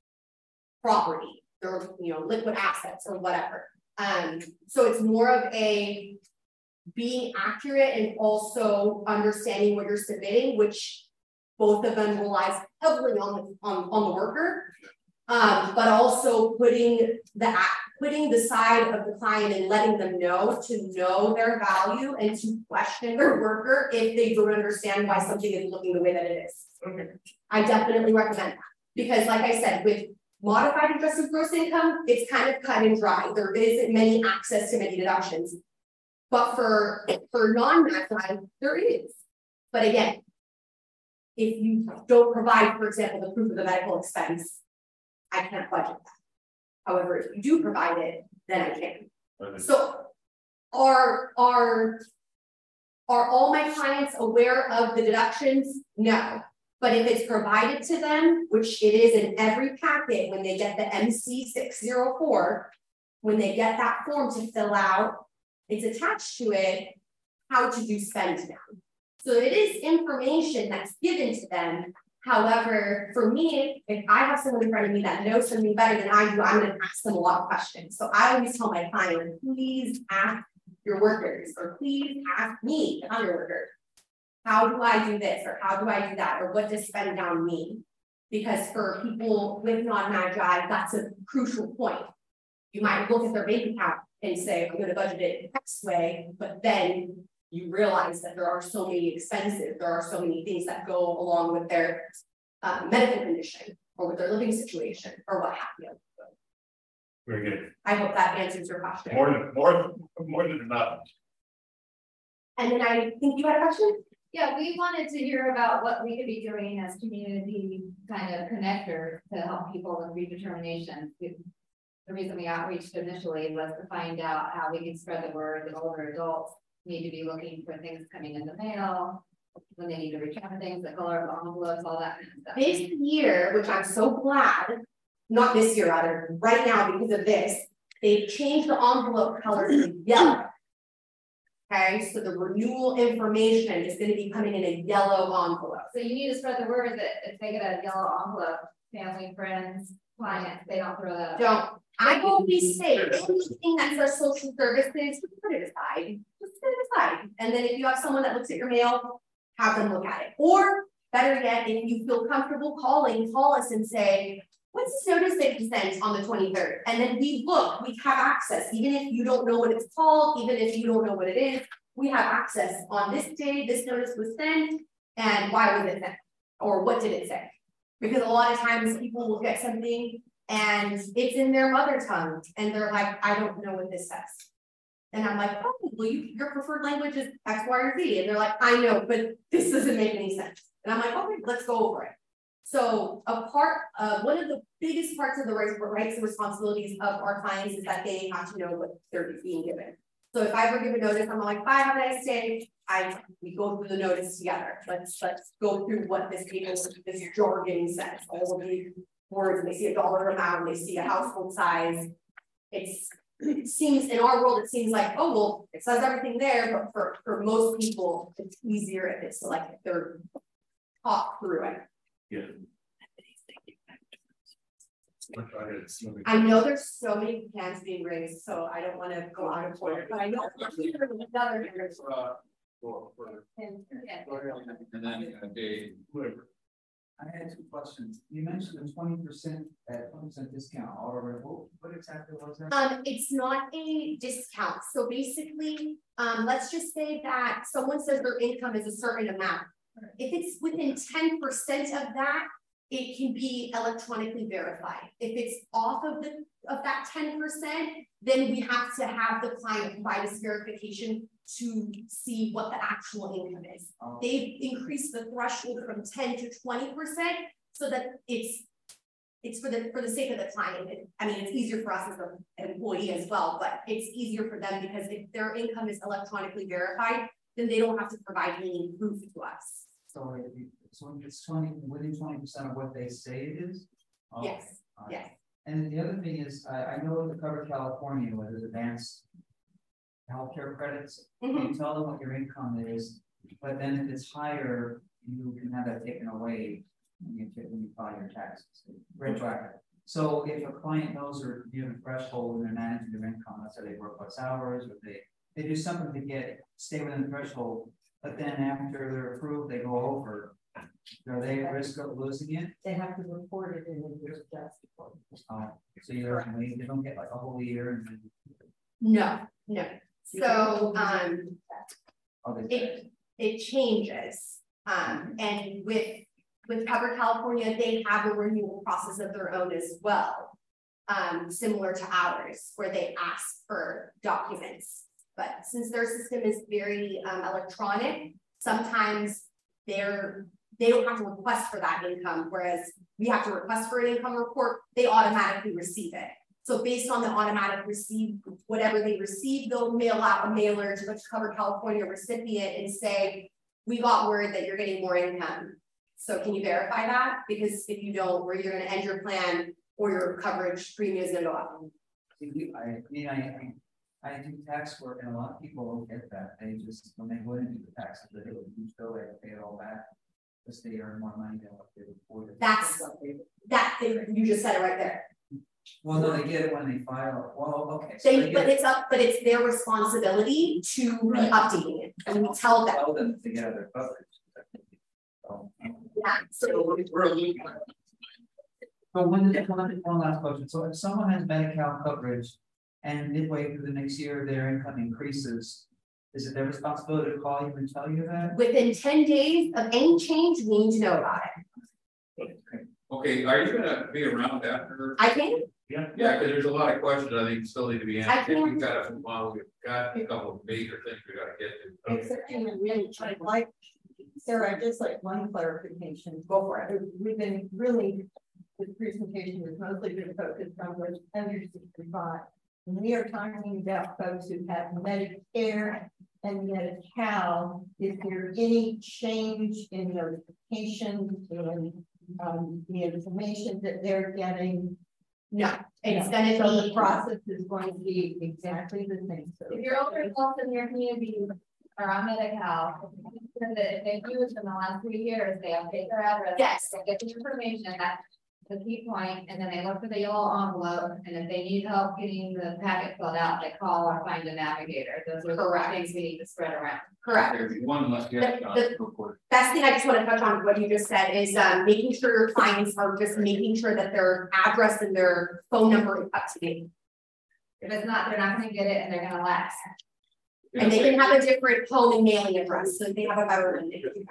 property, their, you know, liquid assets or whatever. Um, so it's more of a being accurate and also understanding what you're submitting, which both of them relies heavily on the, on, on the worker, um, but also putting the putting the side of the client and letting them know to know their value and to question their worker if they don't understand why something is looking the way that it is. Okay. I definitely recommend that because, like I said, with modified adjusted gross income, it's kind of cut and dry. There isn't many access to many deductions. But for, for non-modified, there is. But again, if you don't provide, for example, the proof of the medical expense, I can't budget that. However, if you do provide it, then I can. Okay. So are, are, are all my clients aware of the deductions? No. But if it's provided to them, which it is in every packet when they get the M C six oh four, when they get that form to fill out, it's attached to it how to do spend down. So it is information that's given to them. However, for me, if I have someone in front of me that knows something better than I do, I'm going to ask them a lot of questions. So I always tell my client, please ask your workers, or please ask me if I'm your worker. How do I do this, or how do I do that, or what does spend down mean? Because for people with non-magi, that's a crucial point. You might look at their bank account and say, I'm going to budget it X way, but then you realize that there are so many expenses, there are so many things that go along with their uh, medical condition or with their living situation or what have you. Very good. I hope that answers your question. More than, more, more than enough. And then I think you had a question? Yeah, we wanted to hear about what we could be doing as community kind of connectors to help people with redetermination. The reason we outreached initially was to find out how we can spread the word that older adults need to be looking for things coming in the mail, when they need to return things, the color of envelopes, all that kind of stuff. This year, which I'm so glad, not this year rather, right now because of this, they've changed the envelope color to yellow. Okay, so the renewal information is going to be coming in a yellow envelope. So you need to spread the word that if they get a yellow envelope, family, friends, clients, they don't throw that. Don't. I will be safe. Anything that says social services, just put it aside. Just put it aside. And then if you have someone that looks at your mail, have them look at it. Or better yet, if you feel comfortable calling, call us and say, what's this notice that you sent on the twenty-third? And then we look, we have access, even if you don't know what it's called, even if you don't know what it is, we have access on this day, this notice was sent, and why was it sent? Or what did it say? Because a lot of times people will get something and it's in their mother tongue, and they're like, I don't know what this says. And I'm like, oh, well, you, your preferred language is X, Y, or Z. And they're like, I know, but this doesn't make any sense. And I'm like, okay, let's go over it. So a part, uh, one of the biggest parts of the rights, rights and responsibilities of our clients is that they have to know what they're being given. So if I ever give a notice, I'm like, bye, have a nice day. I we go through the notice together. Let's let's go through what this paper, this jargon says. All of the words, and they see a dollar amount, they see a household size. It's it seems in our world, it seems like, oh well, it says everything there, but for, for most people, it's easier if it's like if they're taught through it. Yeah. I know there's so many hands being raised, so I don't want to go out of order, but I know another hand. And then uh, Dave, whoever. I had two questions. You mentioned the twenty percent at twenty percent discount. Or what, what exactly was that? Um, it's not a discount. So basically, um, let's just say that someone says their income is a certain amount. If it's within ten percent of that, it can be electronically verified. If it's off of the of that ten percent, then we have to have the client provide us verification to see what the actual income is. Oh. They've increased the threshold from ten to twenty percent so that it's it's for the for the sake of the client. It, I mean, it's easier for us as an employee as well, but it's easier for them because if their income is electronically verified, then they don't have to provide any proof to us. So, so it's twenty within twenty percent of what they say it is? Oh, yes. right. Yes. And the other thing is, I, I know the Cover California, where there's advanced healthcare credits, mm-hmm. You tell them what your income is, but then if it's higher, you can have that taken away when you, when you file your taxes, retroactive. So if a client knows they're near the threshold and they're managing their income, let's say they work less hours, or they, they do something to get stay within the threshold, but then after they're approved, they go over. Are they at risk of losing it? They have to report it in the year's tax report. Oh, so you're they don't get like a whole year and then... No, no. So um it it changes. Um and with with Cover California, they have a renewal process of their own as well. Um, similar to ours, where they ask for documents. But since their system is very um, electronic, sometimes they're they don't have to request for that income, whereas we have to request for an income report, they automatically receive it. So based on the automatic receive, whatever they receive, they'll mail out a mailer to the Cover California recipient and say, we got word that you're getting more income. So can you verify that? Because if you don't, or you're going to end your plan or your coverage premium is going to go up. I mean, I, I do tax work and a lot of people don't get that. They just, when they go in and do the taxes, they do still they pay it all back. Because they earn more money than what they reported. That's that thing you just said it right there. Well, no, they get it when they file. Well, okay. So they, they but it's up, but it's their responsibility to right. be updating it. And we tell them. Tell them to get out their coverage. So, yeah. So we're looking. But one, one, one last question. So if someone has Medi-Cal coverage and midway through the next year their income increases, is it their responsibility to call you and tell you that? Within ten days of any change, we need to know about it. Okay, are you gonna be around after? I can. Yeah, yeah, because there's a lot of questions I think still need to be answered. can. We've got a, well, we've got a couple of major things we gotta get to. Except in the really, I'd like, Sarah, I'd just like one clarification. Go for it. We've been really, this presentation has mostly been focused on those under sixty-five. And we are talking about folks who have Medicare and Medi-Cal. Is there any change in notification and um, the information that they're getting? No, it's gonna So be the process is going to be exactly the same. So If you're older adults in your community are on Medi-Cal, that if they do it in the last three years, they update their address. Yes. They get the information, that's the key point, and then they look for the yellow envelope, and if they need help getting the packet filled out, they call or find a navigator. Those are the Correct. things we need to spread around. correct. There's one less get on The- real quick. Best thing I just want to touch on what you just said is um, making sure your clients are just making sure that their address and their phone number is up to date. If it's not, they're not gonna get it and they're gonna lapse. And they can have a different home and mailing address, so they have a better.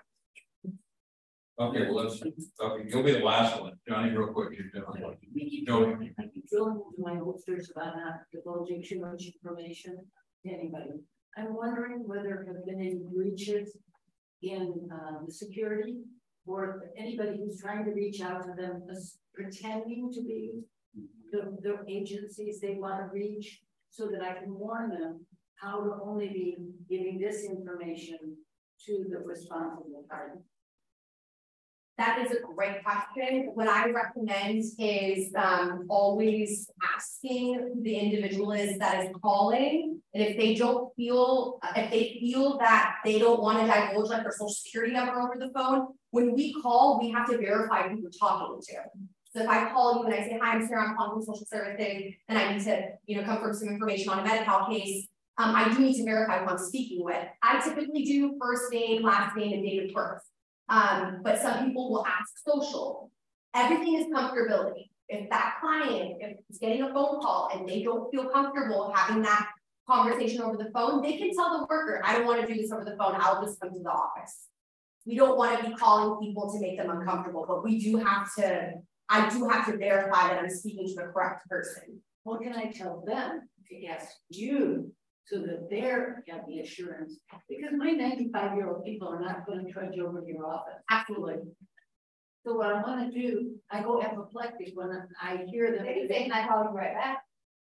Okay, well, let's, okay, you'll be the last one. Johnny, real quick. You know. We keep Joey. drilling, I keep drilling into my holsters about not divulging too much information to anybody. I'm wondering whether there have been any breaches in uh, the security, or anybody who's trying to reach out to them, is pretending to be the, the agencies they want to reach, so that I can warn them how to only be giving this information to the responsible party. That is a great question. What I recommend is um, always asking who the individual is that is calling. And if they don't feel, if they feel that they don't want to divulge like their social security number over the phone, when we call, we have to verify who we're talking to. So if I call you and I say, hi, I'm Sarah, I'm calling from social services, and I need to, you know, confirm some information on a Medi-Cal case, um, I do need to verify who I'm speaking with. I typically do first name, last name, and date of birth. Um, but some people will ask social. Everything is comfortability. If that client is getting a phone call and they don't feel comfortable having that conversation over the phone, they can tell the worker, I don't want to do this over the phone, I'll just come to the office. We don't want to be calling people to make them uncomfortable, but we do have to, I do have to verify that I'm speaking to the correct person. What can I tell them to ask you so that they're got the assurance? Because my ninety-five year old people are not going to trudge over to your office. Absolutely. So what I want to do, I go apoplectic when I hear them. They can say, I call you right back.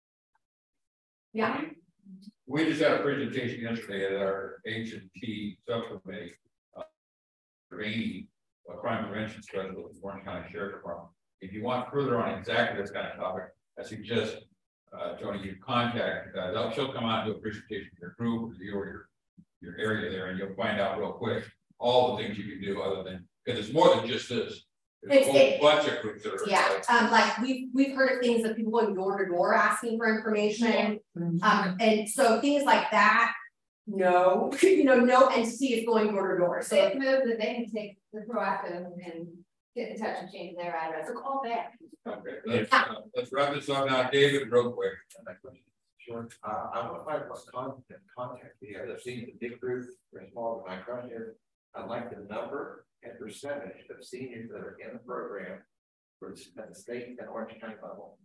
Yeah. We just had a presentation yesterday at our H and T subcommittee. Uh, Rainy, a crime prevention specialist with Orange County Sheriff Department. If you want further on exactly this kind of topic, I suggest, uh, Tony, you contact, uh, they'll, she'll come out and do a presentation to your group or you or your, your area there, and you'll find out real quick all the things you can do other than, because it's more than just this. There's a It's- whole bunch of groups that are. Yeah, um, like we've we've heard of things of people going door to door asking for information. Um, and so things like that, no, you know, no entity is going door to door. So So it's moved that they can take the proactive and get in touch and change their address. So call back. Okay, let's, uh, let's wrap this up now, David, real quick. Sure. Uh, I want to find what's contact, contact the other seen the big group, or small, my question here. I'd like the number and percentage of seniors that are in the program for the at the state and Orange County level.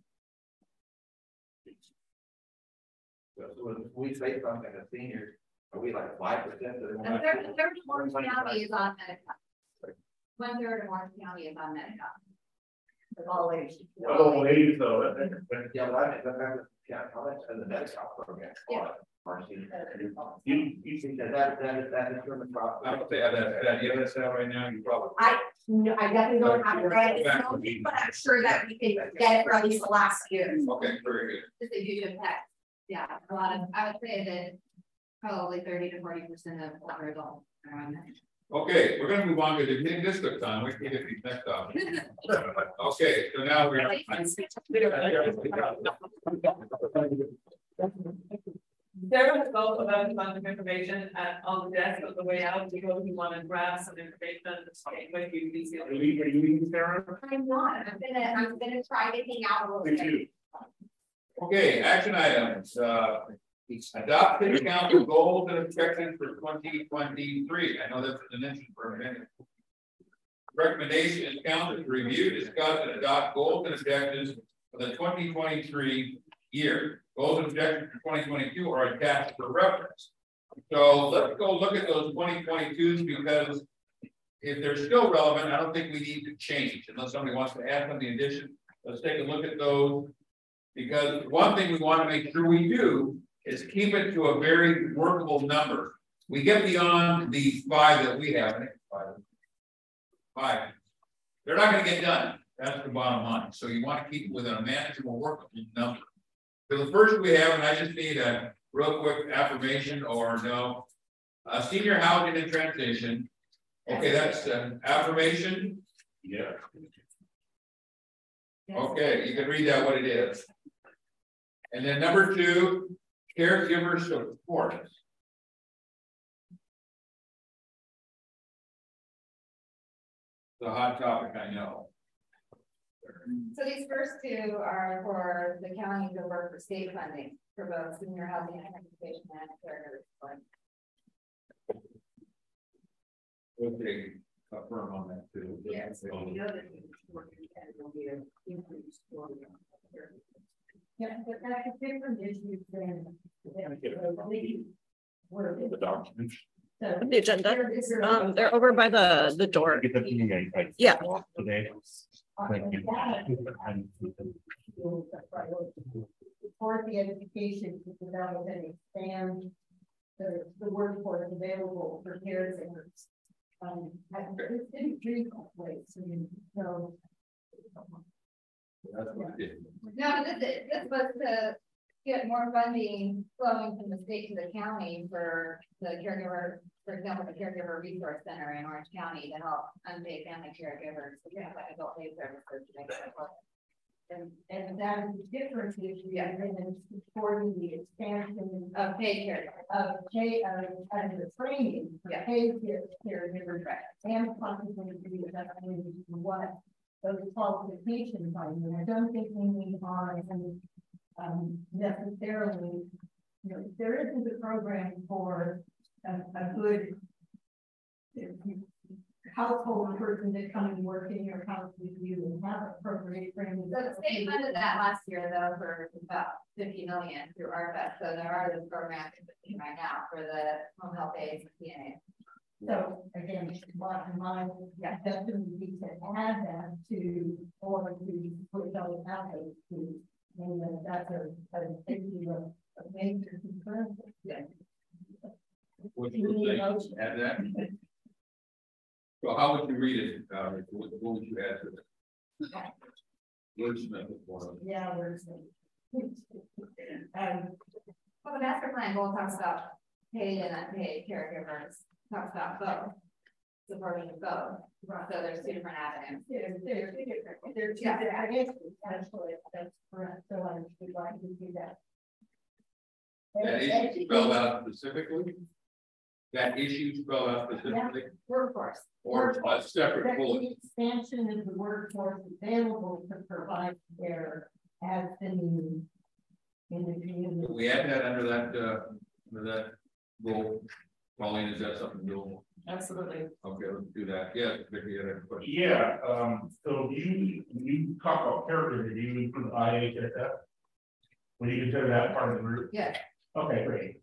So when we say something to seniors, are we like five percent of them? A third, a third of Orange County is on Medi-Cal. One third of Orange County is on Medi-Cal. Of all ages. Oh, ladies, though. Yeah, but I, but I, yeah, how much of the Medi-Cal program? Yeah. You, you think that that that that is from the problem? I don't think I have that, that, you have that set right now, you probably. I no, I definitely don't have it right, it's not, but I'm sure that we can get it for at least the last year. Okay, very good. Just a huge impact. Yeah, a lot of, I would say that probably thirty to forty percent of older adults are on that. Okay, we're gonna move on to the getting this took time. We can get these next up. Okay, so now we're. Sarah has also left a bunch of information at, on the desk on the way out. We go, if you want to grab some information, okay, when you please. Are you, are you leaving, Sarah? I'm not, I'm gonna, I'm gonna try to hang out a little Me bit. too. Okay, action items, uh, Adopt city council goals and objectives for twenty twenty-three. I know that's an mention for a minute. Recommendation is council to review, discuss, and adopt goals and objectives for the twenty twenty-three year. Goals and objectives for twenty twenty-two are attached for reference. So let's go look at those twenty twenty-twos, because if they're still relevant, I don't think we need to change unless somebody wants to add something in addition. Let's take a look at those, because one thing we want to make sure we do is keep it to a very workable number. We get beyond the five that we have. Five. Five. They're not going to get done. That's the bottom line. So you want to keep it within a manageable, workable number. So the first we have, and I just need a real quick affirmation or no, uh, senior housing and transition. Okay, that's an affirmation. Yeah. Okay, you can read that what it is. And then number two, caregiver support. The hot topic, I know. So these first two are for the county to work for state funding for both senior housing and transportation and caregiver support. Okay, affirm on that too. Yes, the other thing is working and there'll be an increase for the. Yeah, but that's a different issue than. The documents. The agenda, um, they're over by the, the door. Get the meeting I- I- Yeah. Today. Thank you. Support the education to develop and expand the, the workforce available for caregivers. Um, I didn't dream of ways, I mean, so. That's what it is. No, this, is- this was to get more funding flowing from the state to the county for the caregiver, for example, the caregiver resource center in Orange County to help unpaid family caregivers, yeah, like adult day services to make it work. And, and that is the difference issue, yeah, and supporting the expansion of paid care, of pay, of, and the training for Yeah. paid care, caregivers, and possibly to be definitely what those qualifications are. And I don't think we need on and um, necessarily, you know, there isn't a program for a, a good household person to come and work in your house with you and have appropriate training. So the state funded that last year though for about fifty million through A R P A. So there are those programs right now for the home health aides and P N A. So again, bottom line, yeah, definitely need to add that to, or to put those out there to, and then that's a, a issue of, of major concern. Yeah. What you would say, add that. So how would you read it? Uh, what, what would you add to it? Wordsmith it for them. Yeah, wordsmith. um, Well, the master plan goal talks about paid and unpaid caregivers, talks about both, supporting both. Right. So there's two different avenues. There's there two different, there are two Yeah. different issues, actually, that's correct, so I would like to do that. That issue spelled out specifically? That issue spelled out specifically? Yeah. Workforce. Or a separate That bullet? the expansion of the workforce available to provide care as the need in the community. We add that under that, uh, under that goal. Pauline, is that something you'll? Absolutely. Okay, let's do that. Yeah, Vicki, you had a question. Yeah, um, so you, when you talk about caregiver, do you include I H S S? Would you consider that part of the group? Yeah. Okay, great.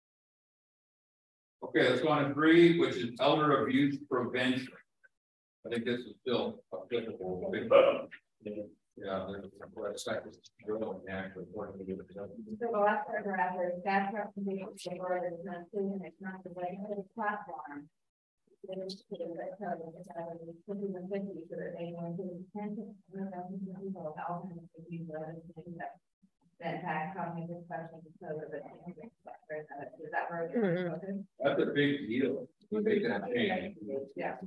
Okay, let's go on to three, which is elder abuse prevention. I think this is still applicable. Yeah, there's a website that's growing actually. according to the- So the last paragraph is that's representation of the word is not included, it's not the regular platform. It is to the right side of the side of the fifty and fifty, so that they know who is attention, who is people, how can they use that. Then tax cognitive questions, so that they can make that. Is that where? Mm-hmm. That's a big deal. We make that change. Yeah.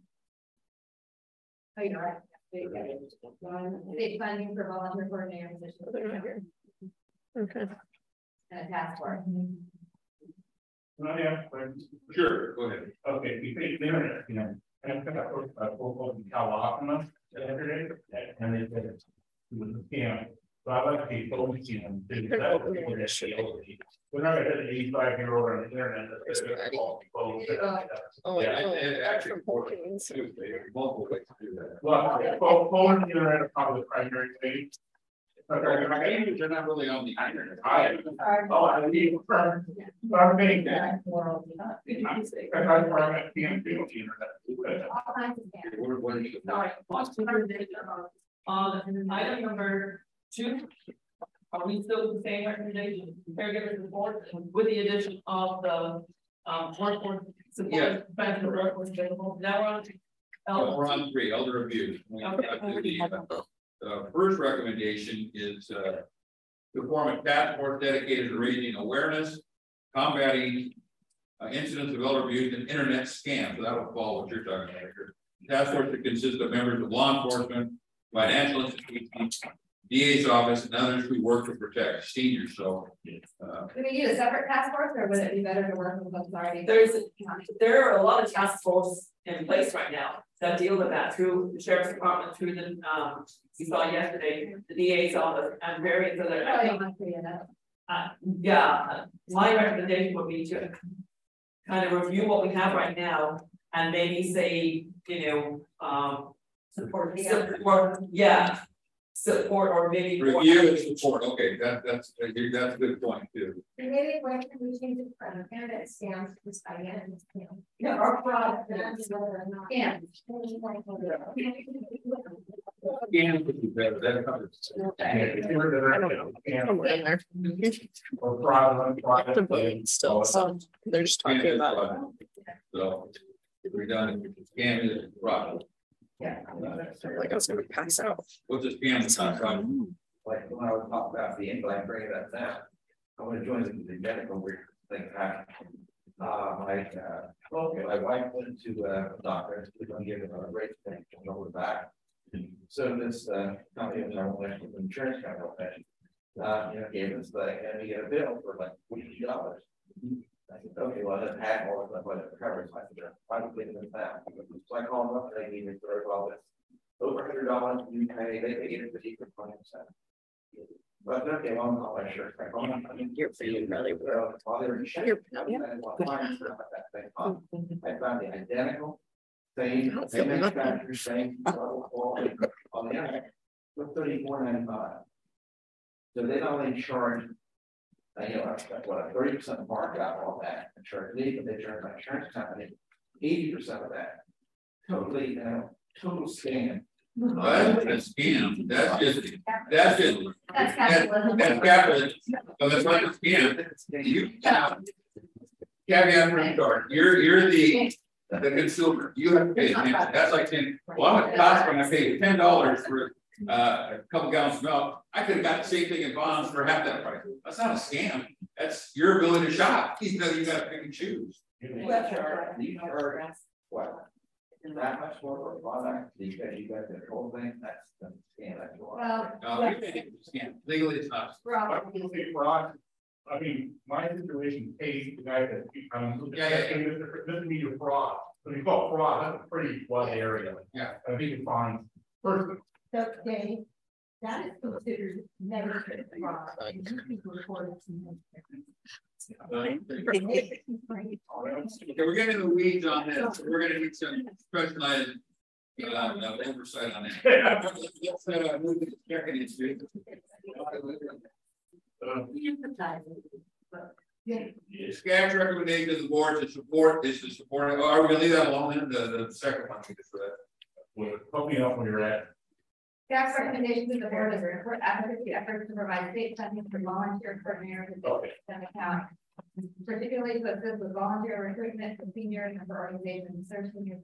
Oh, you're right. State funding for volunteer coordinator positions. Okay. And a task force. Can I ask a question? Sure, go ahead. Okay, we think the internet, you know, and I've got a post about local Kalahana yesterday, and they said it was a scam. So I like to see both easy and do that. We're not gonna hit an eighty-five year old on the internet. That's gonna call people. Oh, Yeah, I know. and actually, From Hawkins. multiple ways to do that. Well, phone, phone and internet are probably the primary thing. They're not really on the internet. I, oh, I need from, from me. I, I can't do the internet. All kinds of things. What- what do you- All right, what's the recommendation on item number two? Are we still with the same recommendation, caregivers report with the addition of the um workforce Yeah. support, benefit workforce available? Now we're on. Uh, We're on three, elder abuse. We got to the, uh, uh, first recommendation is uh. To form a task force dedicated to raising awareness, combating. Uh, incidents of elder abuse and internet scams. So that would follow what you're talking about here. Task force that consists of members of law enforcement, financial institutions, D A's office, and others who work to protect seniors. So. Uh, Do we need a separate task force, or would it be better to work with what's already? There's, there are a lot of task forces in place right now that deal with that through the sheriff's department, through the, um, we saw yesterday, the D A's office and various other. I think, uh, yeah, my recommendation would be to kind of review what we have right now and maybe say, you know, um, support, support, yeah. Support or maybe. Review and support. Okay, that that's that's a good point too. And maybe when we change it from internet scams to again, you know. Yeah, our product. Yeah. Yeah, that- that covers it. Somewhere in there. Or fraudulent, The fraudulent. vote still, so they're just talking Scam is about. fraud. So we're done. Scam is fraud. Like I was gonna pass out. What's a scam? It's not fraud. Like when I was talking about the implant, bringing that down. I want to join the, the medical thing. Uh, my, uh, okay, my wife went to uh, a doctor, we're gonna give her a rate thing over the back. So this, uh, company was our own insurance company, uh, you know, gave us the, and we get a bill for like forty dollars. I said, okay, well, I didn't have all of that, but it covers, I said, why don't we get it down? So I called them up, and they gave me for all this. Over a hundred dollars, you pay, they pay it for equal twenty percent. But okay, well, I'm not sure. I called them, I mean, You're pretty really well. while they were in shape, You're- I found the identical, same, same manufacturer, same, on the internet, for thirty-four ninety-five. So they not only charge, uh, you know, what, a thirty percent markup on that insurance, lead, but they charge my insurance company eighty percent of that. Totally, you know, total scam. That's a scam. That's just, that's just. That's That's capitalism. that's capitalism. But that's not a scam. You. Caveat emptor, you're, you're the, the consumer. You have to pay attention. That's like saying, well, I'm a Costco and I paid ten dollars for uh, a couple gallons of milk. I could have got the same thing in bonds for half that price. That's not a scam. That's your ability to shop. You know, you gotta pick and choose. You charge, you charge, what? That much more for a product, because you got the whole thing, that's the scam, that's what. Well, No, you can't scam. Legally, it's not. probably. Fraud. I mean, my situation pays the guy that, um, Yeah, yeah, yeah. this doesn't mean you're fraud. When you call fraud, that's a pretty wide area. Yeah. I think it's fine. First, So, Dave, that is considered negative fraud. Okay, we're getting in the weeds on this. We're gonna need some specialized uh, uh, oversight on that. Let's uh, move to the second issue. Scab's recommendation to the board to support is to support. Oh, are we gonna leave that alone? Then the, the second one. we just read. well, help me out when you're at. Staff's recommendation to the board is to report advocacy efforts to provide state funding for volunteer coordinators in the county, particularly to assist with volunteer recruitment for seniors and for organizations searching seniors.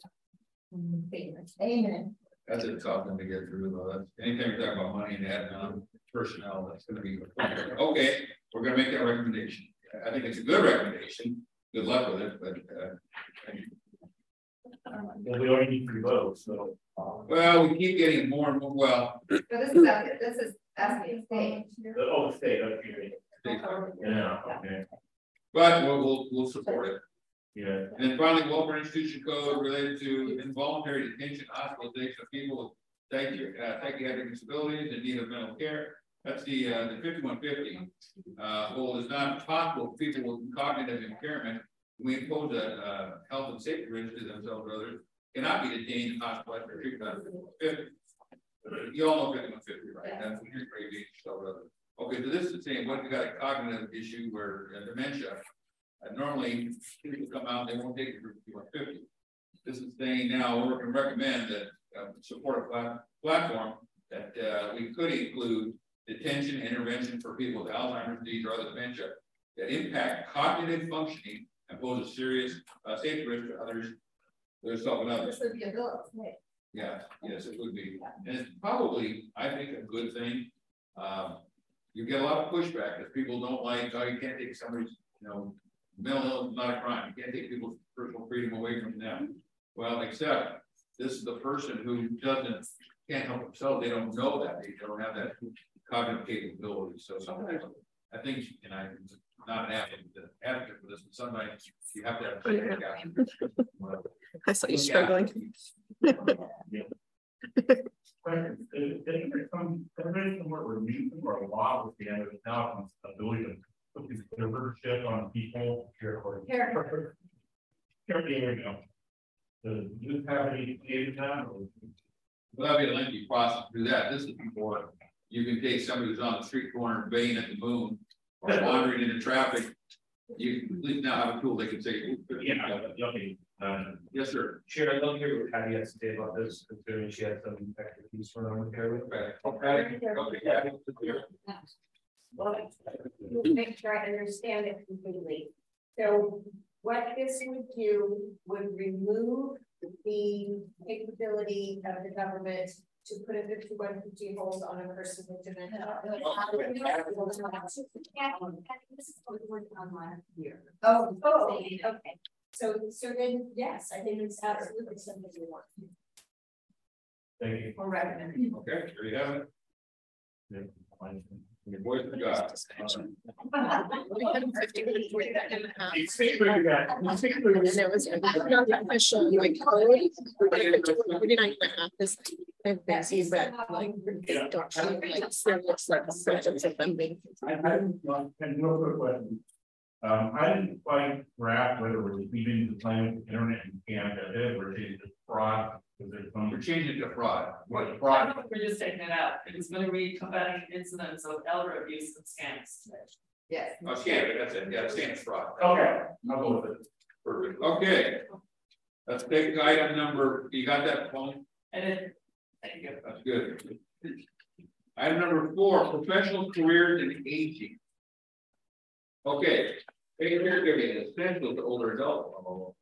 Amen. That's a tough one to get through though. That's anytime you're talking about money and adding on personnel, that's gonna be okay. We're gonna make that recommendation. I think it's a good recommendation. Good luck with it, but uh, Well, we only need three votes, so. well, we keep getting more and more. Well, So this is, this is, that's the state. Oh, the state, okay. Yeah, okay, but we'll we'll, we'll support it. yeah. And then finally, welfare institution code related to involuntary detention, hospitalization of people with psychiatric uh, psychiatric disabilities in need of mental care. That's the, uh, the fifty-one fifty. Uh, well, it's not possible for people with cognitive impairment, we impose a, uh, health and safety risk to themselves or others, cannot be detained and hospitalized for treatment under fifty. You all know fifty-one fifty, right? That's what you're crazy, so other. Okay, so this is saying, what if you got a cognitive issue where uh, dementia, uh, normally people come out, they won't take it for fifty-one fifty. This is saying now, we're going to recommend that uh, support a plat platform that uh, we could include detention intervention for people with Alzheimer's disease or other dementia that impact cognitive functioning and pose a serious uh, safety risk to others, themselves and others. This would be a bill, right? Yeah, yes, it would be. And it's probably, I think, a good thing. Um, you get a lot of pushback because people don't like, oh, you can't take somebody's, you know, mental illness is not a crime. You can't take people's personal freedom away from them. Well, except this is the person who doesn't, can't help themselves. They don't know that. They don't have that cognitive capability. So sometimes I think, and I'm not an advocate, advocate for this, but sometimes you have to have Oh, yeah. well, I saw you struggling. Somewhere we're meeting or a lot with the end of the now ability to put these ownership on people. Here, here, here we go. Does you have any data now? Well, that'd be a lengthy process to do that. This is before you can take somebody who's on the street corner baying at the moon or wandering into traffic. You can at least now have a tool they can say, yeah, okay. Um, yes, sir. Chair, I'd love to hear what Patty has to say about this, considering she has some expertise for them here. Okay. Okay. Okay. Well, make sure I understand it completely. So what this would do would remove the capability of the government to put a fifty-one fifty hold on a person with dementia. Oh, oh, okay. So, so then, yes, I think it's absolutely something we want. Thank you. Or recommend. Okay, there you have it. Your voice for God. We had fifty-one forty in the half. It's pretty good. And it was not official, like, code, forty-nine and a half is they're busy, but like, they don't have like serious like symptoms of them being. I had one quick question. Um, I didn't quite grasp whether we're leaving the plan with the internet in Canada or changing to fraud. We're changing to fraud. What fraud? We're just taking it out. It's going to be combating incidents of elder abuse and scams. Yes. Oh, scam, that's it. Yeah, scam is fraud. Okay, I'll go with it. Perfect. Okay. Let's take item number, you got that phone? I did. Thank you. That's good. Item number four, professional careers in aging. Okay, paid caregiving is essential to older adults.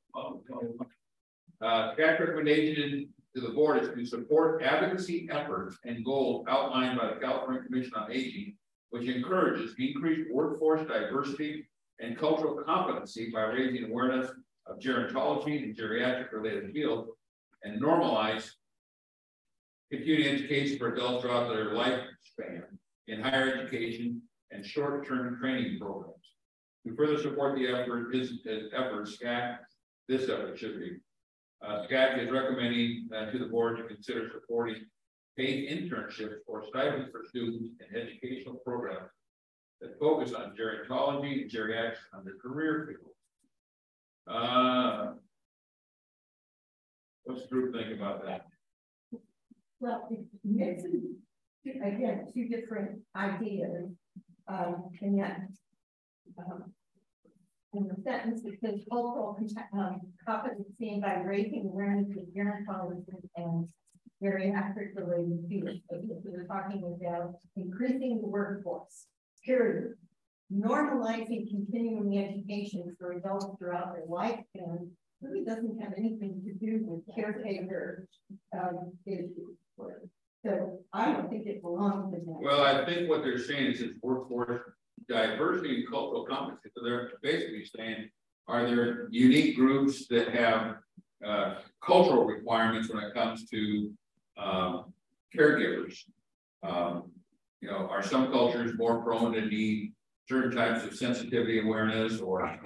Uh, staff recommendation to the board is to support advocacy efforts and goals outlined by the California Commission on Aging, which encourages increased workforce diversity and cultural competency by raising awareness of gerontology and geriatric related fields and normalize continuing education for adults throughout their lifespan in higher education and short-term training programs. To further support the effort, his, his efforts, S C A C, this effort should be. Uh, S C A C is recommending uh, to the board to consider supporting paid internships or stipends for students in educational programs that focus on gerontology and geriatrics on their career field. Uh, what's the group think about that? Well, it's again two different ideas, um, and yet um, in the sentence it says cultural um, competency by raising awareness of gerontology and geriatric related fields. So we're talking about increasing the workforce. Period. Normalizing continuing education for adults throughout their lifespan really doesn't have anything to do with caretaker um, issues. So I don't think it belongs in that. Well, I think what they're saying is it's workforce diversity and cultural competency. So they're basically saying, are there unique groups that have uh, cultural requirements when it comes to um, caregivers? Um, you know, are some cultures more prone to need certain types of sensitivity awareness or uh,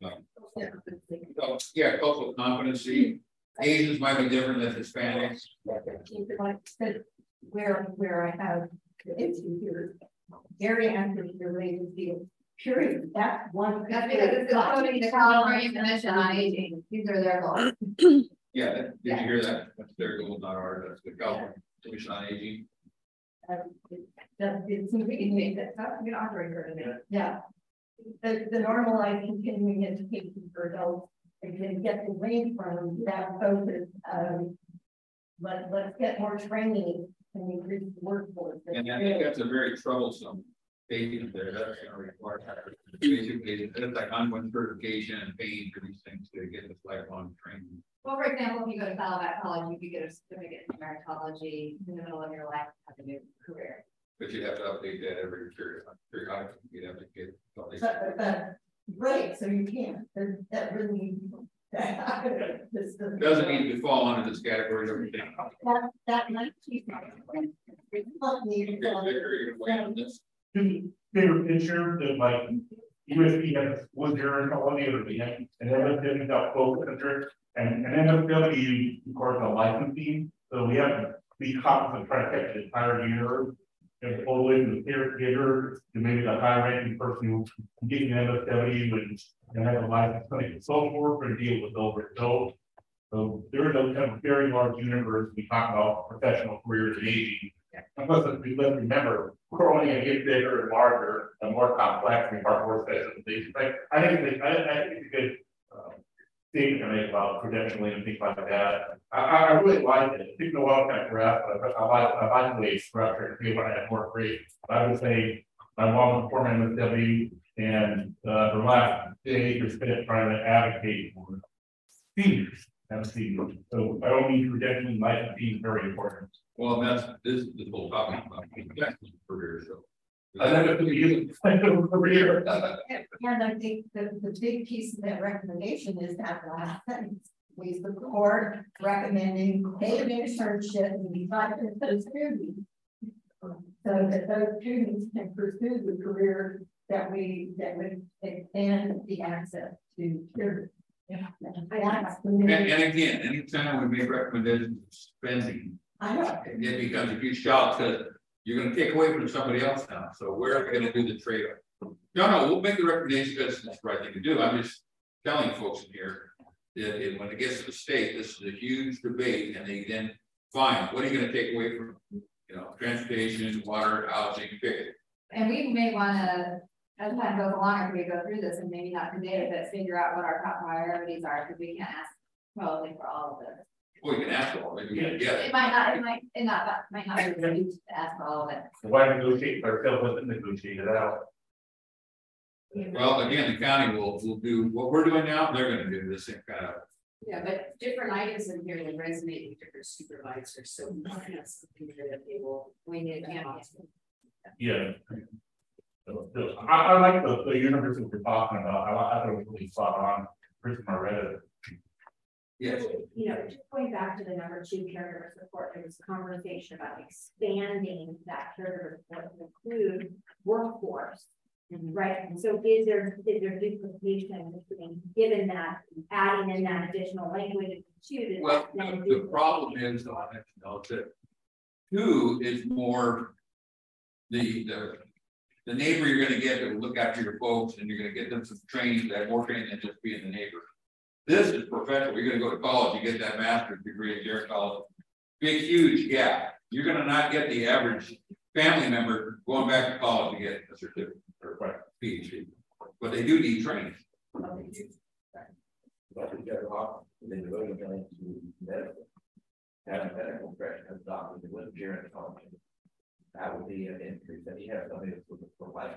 yeah, cultural competency? Asians might be different than Hispanics. Where where I have the issue here geriatric related field, period. That's one. That's because it's according to the California Commission on Aging. These are their goals. Yeah, that- did you hear that? That's their goal, not ours. That's the California Commission on Aging. Uh, it- that- it's something Make that tough, you know, operator in there. Yeah. The, the normalized continuing education for adults, and can get away from that focus of, let, let's get more training and increase the workforce. And I think that's a very troublesome statement there. That's gonna require, basically, it's like ongoing certification and paying for these things to get this lifelong training. Well, for example, if you go to Saddleback College, you could get a certificate in gerontology in the middle of your life, have a new career. But you'd have to update that every period, periodically, you'd have to get. updated. But, but, right, so you can't, that, that really. That, this doesn't. Doesn't mean to fall under this category of everything. That, that might be. Bigger picture, that like, U S D has was there in Colombia or the, and then there's got both center, and, and then there's gonna be, of course, a licensing, so we have to be cognizant of trying to catch the entire year. And all the way to the caregiver, to maybe the high ranking person who getting an M S W and, and have a license, clinical social worker to deal with over adults. So there is a kind of very large universe. We talk about professional careers and aging. Plus, we let's remember, we're only going to get bigger and larger and more complex and more more specialization. But I think it's, I, I think it's a good uh, statement to make about credentialing and things like that. I, I really like it. It took a while to kind of grasp, but I like I like the way it's structured. I feel when I have more free. I would say my mom was former M S W, and uh, the last day you're spent trying to advocate for seniors. And seniors. So I don't mean credentialing licensing is very important. Well, that's this is the whole topic about professional career. So I think it's a career. And I think the, the big piece of that recommendation is that last sentence. We support recommending paid internship and be five those students. So that those students can pursue the career that we that would expand the access to care. Yeah. and, and again, anytime we make recommendations of spending, I know it becomes a huge shock because you're going to take away from somebody else now. So we're going to do the trade-off. No, no, we'll make the recommendation because it's the right thing to do. I'm just telling folks in here that it, when it gets to the state, this is a huge debate, and they then fine. What are you going to take away from, you know, transportation, water, housing, pick it. And we may want to, as time goes along, after we go through this, and maybe not today, but figure out what our top priorities are, because we can't ask probably for all of this. Well, you can ask for it, maybe you can get it. It might not, it might, it not, might not be ready to ask for all of it. Why negotiate ourselves with negotiate it out? Well, again, the county will will do what we're doing now. They're going to do the same kind of. Yeah, but different items in here that resonate with different supervisors, so not something that they will wing it down. Yeah. So, so, I, I like the, the universe that we're talking about. I, I thought it was really spot on. Person I read it. Yes. You know, just going back to the number two caregiver support, there was a conversation about expanding that caregiver support to include workforce. Right, and so is there is there duplication between, given that adding in that additional language to Well, the, the problem is, though, I know that two is more the the the neighbor you're going to get to look after your folks, and you're going to get them some training, that more training than just being the neighbor. This is professional. You're going to go to college, you get that master's degree at your college. Big, huge gap. You're going to not get the average family member going back to college to get a certificate or a PhD, but they do need training. Medical professional doctors that live here in college. That would be an increase that you have somebody that's looking for life.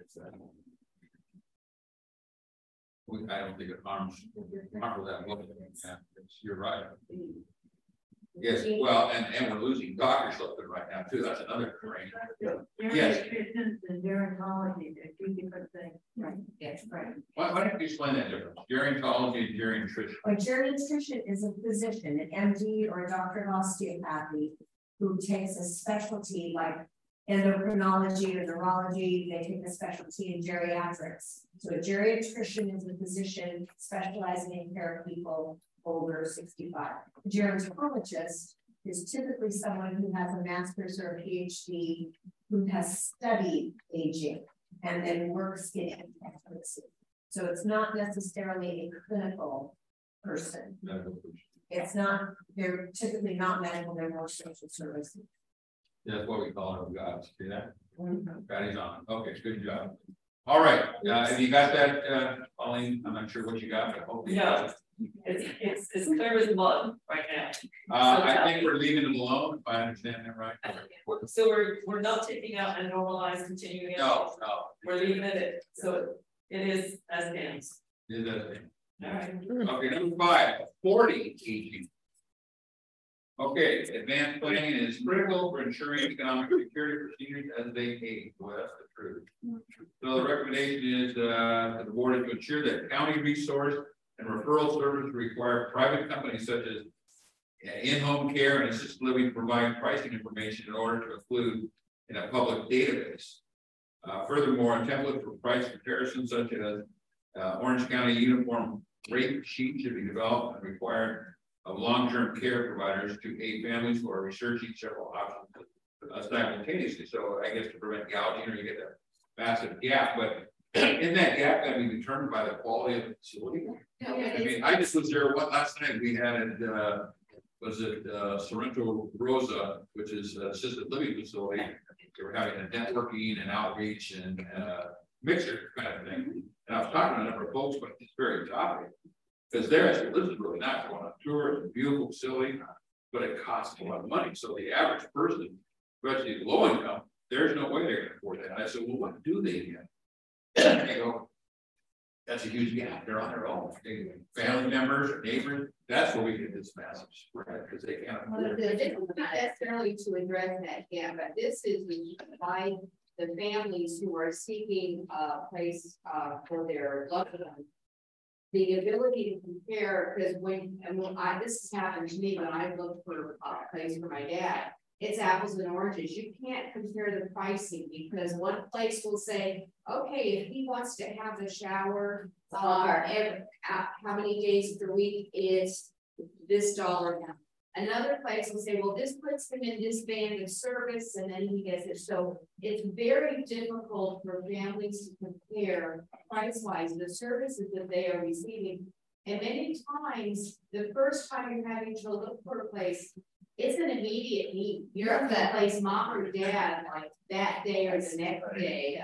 I don't think it harms, harms that much. You're right. Yes, well, and, and we're losing doctors left and right now too. That's another thing. Yes. And gerontology, they're two different things. Right. Yes, right. Why, why don't you explain that difference? Gerontology and geriatrician. A geriatrician is a physician, an M D or a doctor of osteopathy, who takes a specialty like endocrinology or neurology. They take a specialty in geriatrics. So a geriatrician is a physician specializing in care of people over sixty-five. A gerontologist is typically someone who has a master's or a PhD, who has studied aging and then works in advocacy. So it's not necessarily a clinical person. It's not, they're typically not medical, they're more social services. That's what we call it, guys. See that? Mm-hmm. Patty's on. Okay, good job. All right, uh, have you got that, uh, Pauline? I'm not sure what you got, but hopefully. No, it's, it's, it's clear as mud right now. Uh, So I think we're leaving them alone, if I understand that right. So we're, we're not taking out a normalized continuing. No, no. We're leaving it, so it is as stands. Is that thing? All right. Okay, number five, forty aging. Okay, advanced planning is critical for ensuring economic security for seniors as they age. Well, that's the truth. So the recommendation is uh, to the board is to ensure that county resource and referral services require private companies such as in-home care and assisted living to provide pricing information in order to include in a public database. Uh, furthermore, a template for price comparison such as uh, Orange County uniform rate sheet should be developed and required of long-term care providers to aid families who are researching several options uh, simultaneously. So I guess to prevent gouging, or you get a massive gap, but in that gap got to be determined by the quality of the facility. I mean, I just was there what last night we had at uh, was it uh, Sorrento Rosa, which is an assisted living facility. They were having a networking and outreach and uh, mixer kind of thing. And I was talking to a number of folks, but it's very topic. Because there, I said, this is really not going on tour, it's a beautiful facility, but it costs a lot of money. So the average person, especially low income, there's no way they're going to afford that. And I said, well, what do they get? And they go, that's a huge gap. They're on their own. They, family members or neighbors, that's where we get this massive spread because they can't afford it. It's not necessarily to address that gap, but this is to provide the families who are seeking a place uh, for their loved ones the ability to compare, because when, and when I, this has happened to me when I looked for a place for my dad, it's apples and oranges. You can't compare the pricing because one place will say, okay, if he wants to have a shower, uh, every, uh, how many days per week is this dollar amount. Another place will say, well, this puts him in this band of service and then he gets it. So it's very difficult for families to compare price-wise the services that they are receiving. And many times, the first time you're having to look for a place, it's an immediate need. You're at that place, mom or dad, like that day or the next day.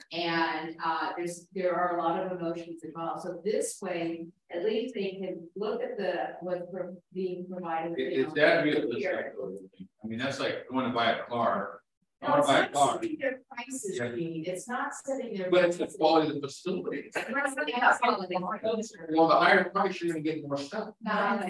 And uh, there's there are a lot of emotions involved. So this way, at least they can look at the what's being provided. It, it's that realistic. I mean, that's like going to buy a car. I want to buy a car. Their prices, yeah. It's not setting their. But it's the quality of the facility. Well, the higher price, you're going to get more stuff. No, I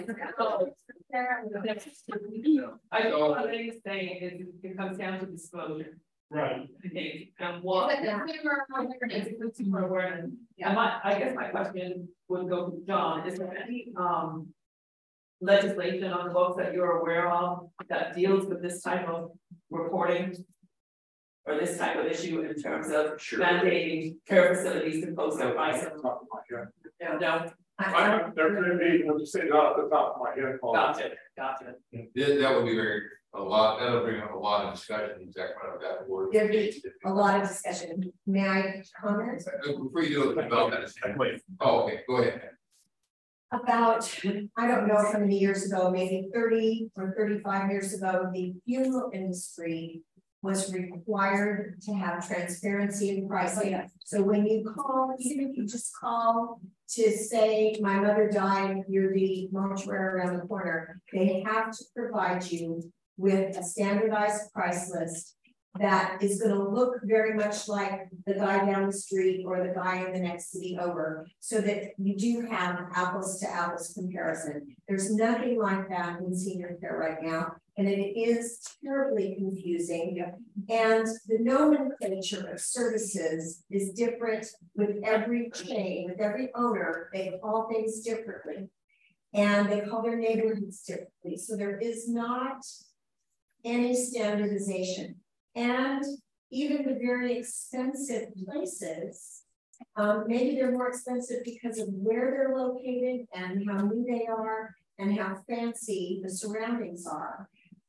know what they're saying is it comes down to disclosure. Right. Okay, and what is consumer awareness. And my, I guess my question would go to John, is there any um legislation on the books that you're aware of that deals with this type of reporting? Or this type of issue in terms of sure. mandating care facilities to post their prices? Yeah, no. I, there could be, we'll just say not at the top of my head. Gotcha, gotcha. That, that would be very, a lot, that'll bring up a lot of discussion, exactly what that word. There'd be a lot of discussion. May I comment? Before you do it, development. Oh, okay, go ahead. About, I don't know how many years ago, maybe thirty or thirty-five years ago, the funeral industry was required to have transparency in pricing. So when you call, even if you just call to say, my mother died, you're the mortuary around the corner, they have to provide you with a standardized price list that is going to look very much like the guy down the street or the guy in the next city over, so that you do have apples to apples comparison. There's nothing like that in senior care right now, and it is terribly confusing. And the nomenclature of services is different with every chain, with every owner. They call things differently, and they call their neighborhoods differently. So there is not any standardization. And even the very expensive places, um, maybe they're more expensive because of where they're located and how new they are and how fancy the surroundings are.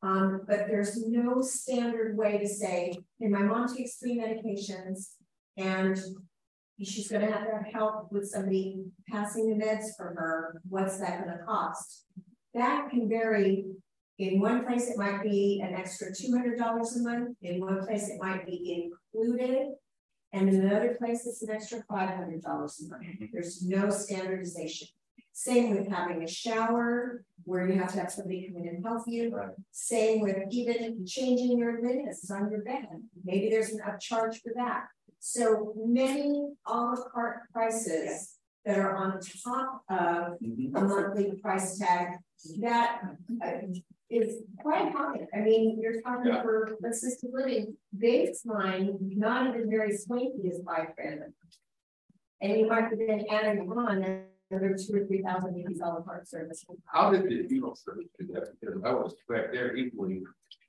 Um, but there's no standard way to say, hey, my mom takes three medications and she's gonna have to have help with somebody passing the meds for her. What's that gonna cost? That can vary. In one place, it might be an extra two hundred dollars a month. In one place, it might be included. And in another place, it's an extra five hundred dollars a month. There's no standardization. Same with having a shower where you have to have somebody come in and help you. Right. Same with even changing your linens on your bed. Maybe there's an upcharge for that. So many a la carte prices that are on top of a monthly price tag that uh, is quite high. I mean, you're talking yeah. for assisted living baseline, not even very swanky is five grand. And you might then add on another two or three thousand maybe a la carte service. How did the funeral service do that? Because I was back there equally.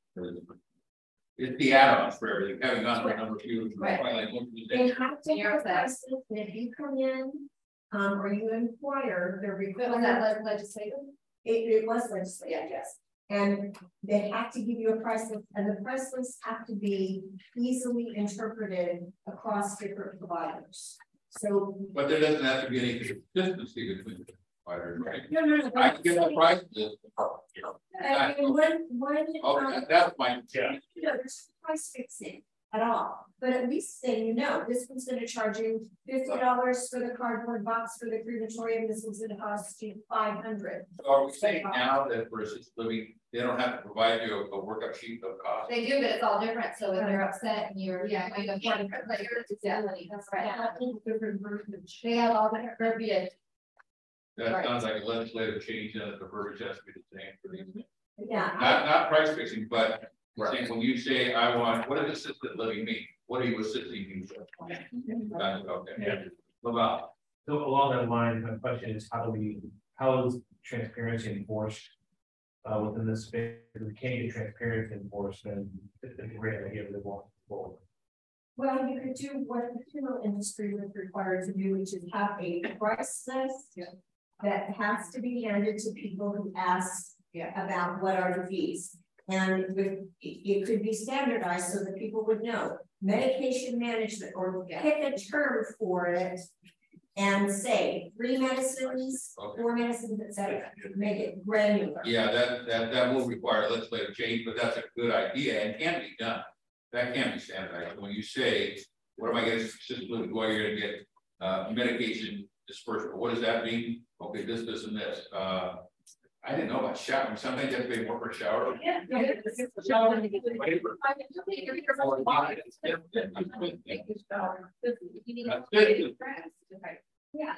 It's the add-ons for everything, having gone through a number of funerals. Right. They have to have prices, and if you come in um, or you inquire, they're required. Was that legislative? It, it was legislative, yeah, yes. And they have to give you a price list, and the price lists have to be easily interpreted across different providers. So, but there doesn't have to be any consistency between the providers, right? No, no, no. I can get a price list. I mean, one, one. Oh, um, that, that's my yeah. You know, there's no price fixing at all, but at least then you know this one's going to charge you fifty dollars for the cardboard box for the crematorium. This one's going to cost you five hundred. So are we saying now that for assisted living, they don't have to provide you a, a workup sheet of cost? They do, but it's all different. So if they're upset and you're yeah, you have yeah, like your disability, that's right. They have all different verbiage. That right. sounds like a legislative change, and the verbiage has to be the same for these. Yeah. Not not price fixing, but right. When you say I want, what does assisted living mean? What are you assisting you with? Okay. Yeah. About. So along that line, my question is, how do we, how is transparency enforced uh, within this space? We can't get transparency enforced, then it's a great idea to walk forward. Well, you could do what the funeral industry was required to do, which is have a price list yeah. that has to be handed to people who ask yeah. about what are the fees. And it, it could be standardized so that people would know medication management or yeah. pick a term for it and say three medicines, okay. four medicines, et cetera. Make it granular. Yeah, that, that, that will require legislative change, but that's a good idea and can be done. That can't be standardized. When you say, what am I getting specifically? Why you're going to get uh, medication dispersal? What does that mean? Okay, this, this, and this. Uh, I didn't know about showering. Sometimes you have to pay more for a shower. Yeah, yeah. Shower. Yeah.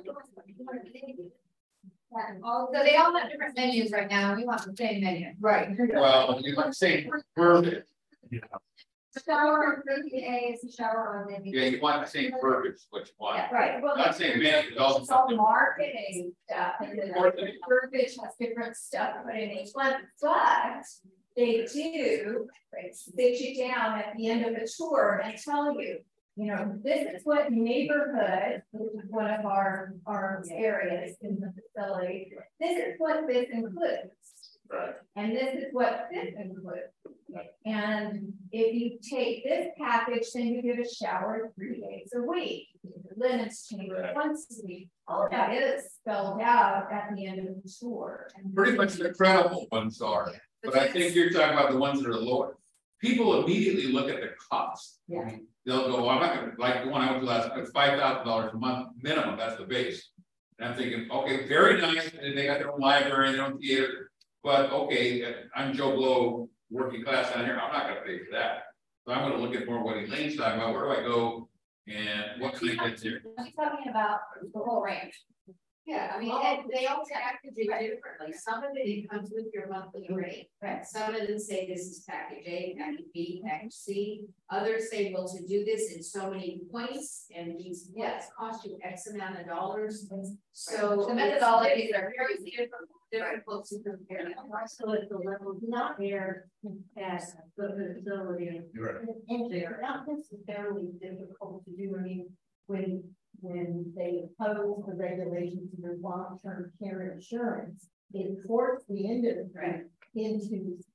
So they all have different menus right now. We want the same menu. Right. Well, you want the same verbiage. Yeah. Shower on the A is a shower on the Yeah, you want the same verbiage, what you want. Yeah, right. Well, not saying menu, it's all, it's all marketing stuff. And the verbiage has different stuff put in each one, but they do sit you down at the end of the tour and tell you, you know, this is what neighborhood, which is one of our, our areas in the facility, this is what this includes. Right. And this is what this includes. And if you take this package, then you get a shower three days a week. Linens change once a week. All of that is spelled out at the end of the tour. Pretty much the credible ones are, but I think you're talking about the ones that are lower. People immediately look at the cost. Yeah. They'll go, well, I'm not gonna, like the one I went to last, it's five thousand dollars a month minimum, that's the base. And I'm thinking, okay, very nice, and they got their own library, their own theater, but okay, I'm Joe Blow, working class down here, I'm not gonna pay for that. So I'm gonna look at more what Elaine's talking about, where do I go and what can I get there? I'm talking about the whole range. Yeah, I mean, and they all package it differently. Some of it comes with your monthly rate. Right. Some of them say this is package A, package B, package C. Others say, well, to do this in so many points and these yes cost you X amount of dollars. So right. The methodologies are very different, difficult to compare. So at the level not there as the facility right. and they're not necessarily difficult to do. I mean, when when they oppose the regulations of long-term care insurance, it forced the industry into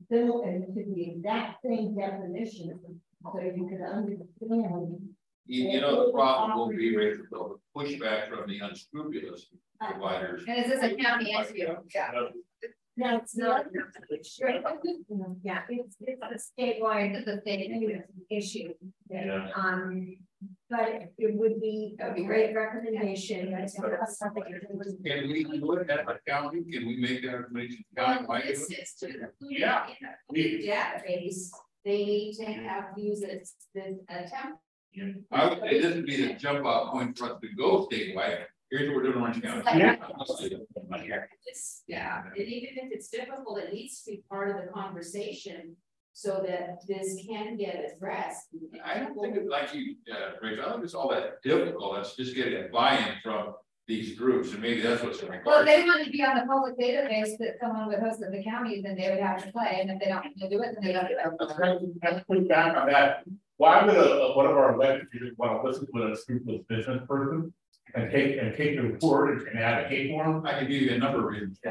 Still, and it should be exact same definition, so you can understand. You, you know, the problem will be with the pushback from the unscrupulous providers. And is this a county issue? Yeah. No, it's not. Yeah, it's, it's a statewide, it's a state issue. Yeah. Um, but it would be a great recommendation. Can we do it at the county? Can we make that recommendation? County might do This it? is to include Yeah. in the database, they need to have used this, this attempt. I would say this would be the jump off point for us to go statewide. Here's what we're doing in Orange County. It's, yeah, and even if it's difficult, it needs to be part of the conversation so that this can get addressed. I don't think it's like you, uh, Rachel, I don't think it's all that difficult. Let's just get a buy-in from these groups, and maybe that's what's required. Well, if they want to be on the public database that someone would host at the county, then they would have to play, and if they don't want to do it, then they don't do it. Let's put back on that. Why would a, one of our elected leaders want to listen to a scrupulous business person and take and take the report and advocate for them? I can give you a number of reasons.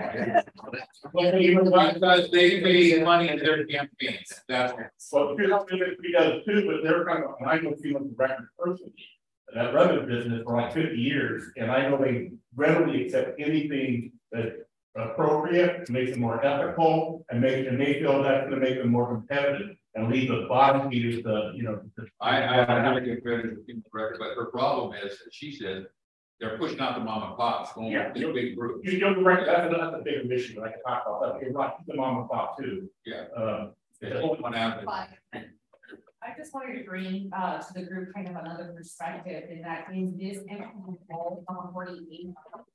Because they pay money in their campaigns. That's well, he does too, but they're kind of, and I know feeling the record personally. That run the business for like fifty years, and I know they readily accept anything that's appropriate to make them more ethical and make and they feel that's going to make them more competitive and leave the bottom feeders the you know. The, I I have to give credit to people record, but her problem is, she said, they're pushing out the mom and pops, going yeah, to big group. You know, right, that's another bigger issue, but I can talk about that. You're right, the mom and pop too. Yeah. Um, the whole one out. I just wanted to bring uh to the group kind of another perspective, in that in this role on forty-eight.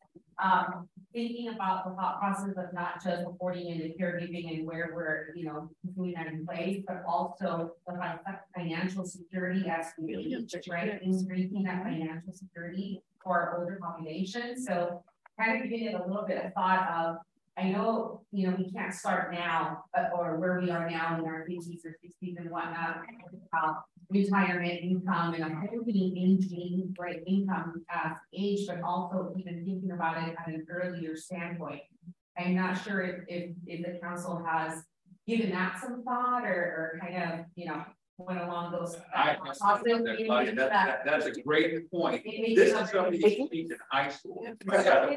Um, thinking about the thought process of not just reporting into caregiving and where we're, you know, doing that in place, but also the financial security as we age, right? Increasing that financial security for our older population. So kind of giving it a little bit of thought of, I know, you know, we can't start now, but or where we are now in our fifties or sixties and whatnot, uh, retirement income and a healthy aging, right, income uh, age, but also even thinking about it at an earlier standpoint. I'm not sure if, if, if the council has given that some thought or, or kind of, you know, went along those. I, that, that, that, that's a great point. This is something you teach in high school. How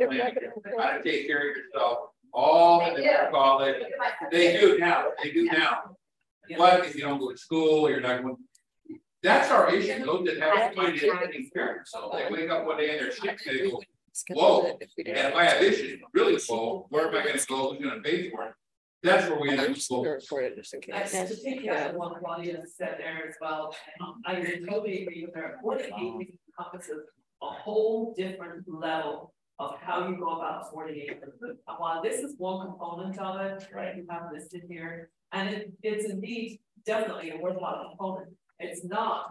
to take care of yourself. All that they call it, they do now, they do now. But if you don't go to school, you're not going. That's our issue. Those that have somebody taking care of themselves, they wake up one day and they're sick, they go, whoa, and if I have issues, really whoa, where am I gonna go, who's gonna pay for it? That's where we end up. That's to take that one Claudia said there as well. Um, I totally agree with her. forty-eight encompasses a whole different level of how you go about forty-eight. While this is one component of it, right? You have listed here, and it, it's indeed definitely a worthwhile component. It's not,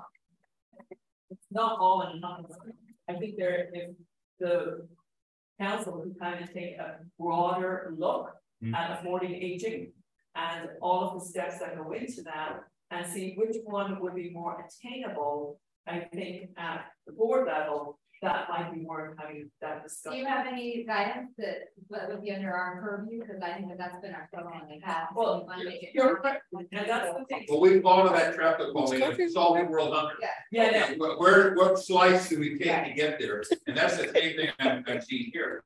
it's not all in encompassing. I think there, if the council can kind of take a broader look mm-hmm. at affording aging and all of the steps that go into that, and see which one would be more attainable. I think at the board level, that might be worth having that discussion. Do you have any guidance that, that would be under our purview? Because I think that that's been our struggle in the past. Well, so you you're right. And that's the thing. Well, we fall into that trap of calling it solving world hunger. Yeah, yeah. yeah. Where, what slice do we take right. to get there? And that's the same thing I'm, I'm seeing here.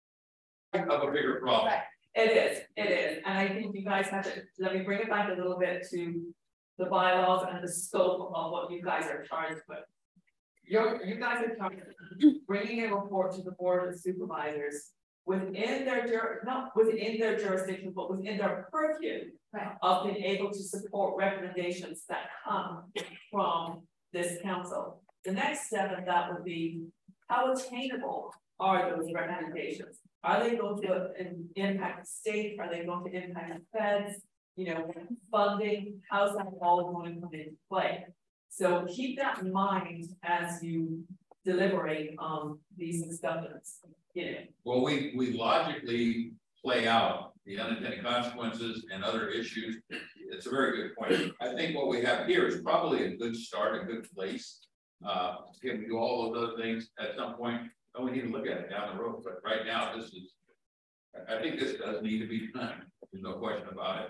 Of a bigger problem. Right. It is, it is. And I think you guys have to, let me bring it back a little bit to the bylaws and the scope of what you guys are charged with. You're, you guys are talking, bringing a report to the board of supervisors within their, not within their jurisdiction, but within their purview right. of being able to support recommendations that come from this council. The next step of that would be, how attainable are those recommendations? Are they going to impact the state? Are they going to impact the feds? You know, funding, how's that all going to come into play? So keep that in mind as you deliberate on these discussions. Yeah. Well, we we logically play out the unintended consequences and other issues. It's a very good point. I think what we have here is probably a good start, a good place. Uh, can we do all those other things at some point? Oh, we need to look at it down the road. But right now, this is, I think this does need to be done. There's no question about it.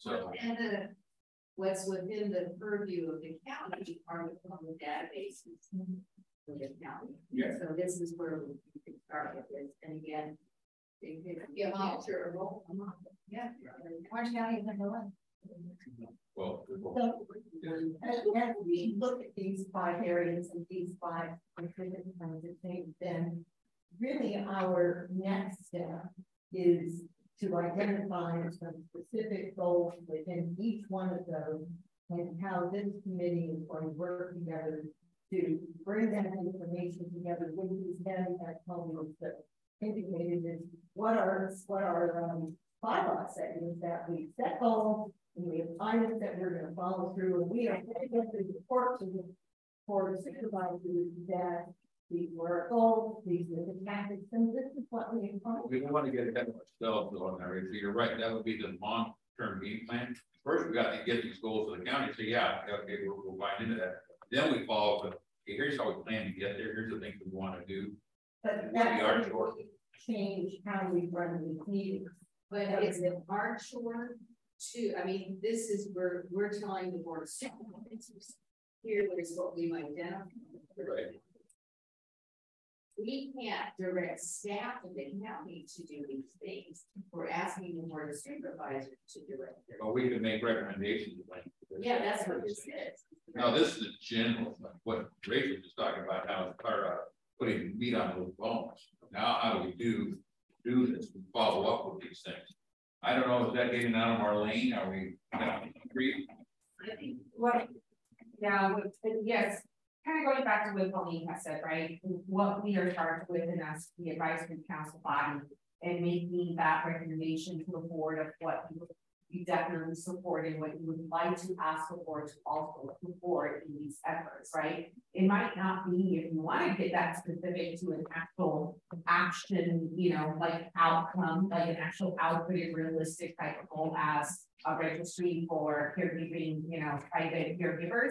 So. And the, what's within the purview of the county are the public databases for the county. Yeah. So this is where we can start with this, and again, they could give out your role. Yeah, Orange County is number one. Well, So, as, as we look at these five areas and these five specific kinds of things, then really our next step is to identify some specific goals within each one of those and how this committee is going to work together to bring that information together with these then that Tony that indicated is what are what our um, bylaws say is that we set goals and we have items that we're going to follow through, and we are going to report to the board of supervisors that these were our goals, these are the tactics, and this is what we follow. We don't want to get ahead of ourselves on that, so you're right, that would be the long-term game plan. First, we got to get these goals to the county, so yeah, okay, we'll, we'll buy into that. Then we follow up with, okay, here's how we plan to get there, here's the things we want to do. But that change how we run these meetings. But is it our chore to, I mean, this is where we're telling the board of supervisors, here is what we've identified. Right. We can't direct staff in the county to do these things. We're asking the board of supervisors to do it. But we can make recommendations. Yeah, that's what this is. No, this is the general, like what Rachel was talking about, how it's part of putting meat on those bones. Now, how do we do do this and follow up with these things? I don't know, is that getting out of our lane? Are we agree? I think what, yeah, yes, kind of going back to what Pauline has said, right? What we are charged with and as the advisory council body and making that recommendation to the board of what you definitely support and what you would like to ask the board to also support in these efforts, right? It might not be if you want to get that specific to an actual action, you know, like outcome, like an actual outputted realistic type of goal as a registry for caregiving, you know, private caregivers.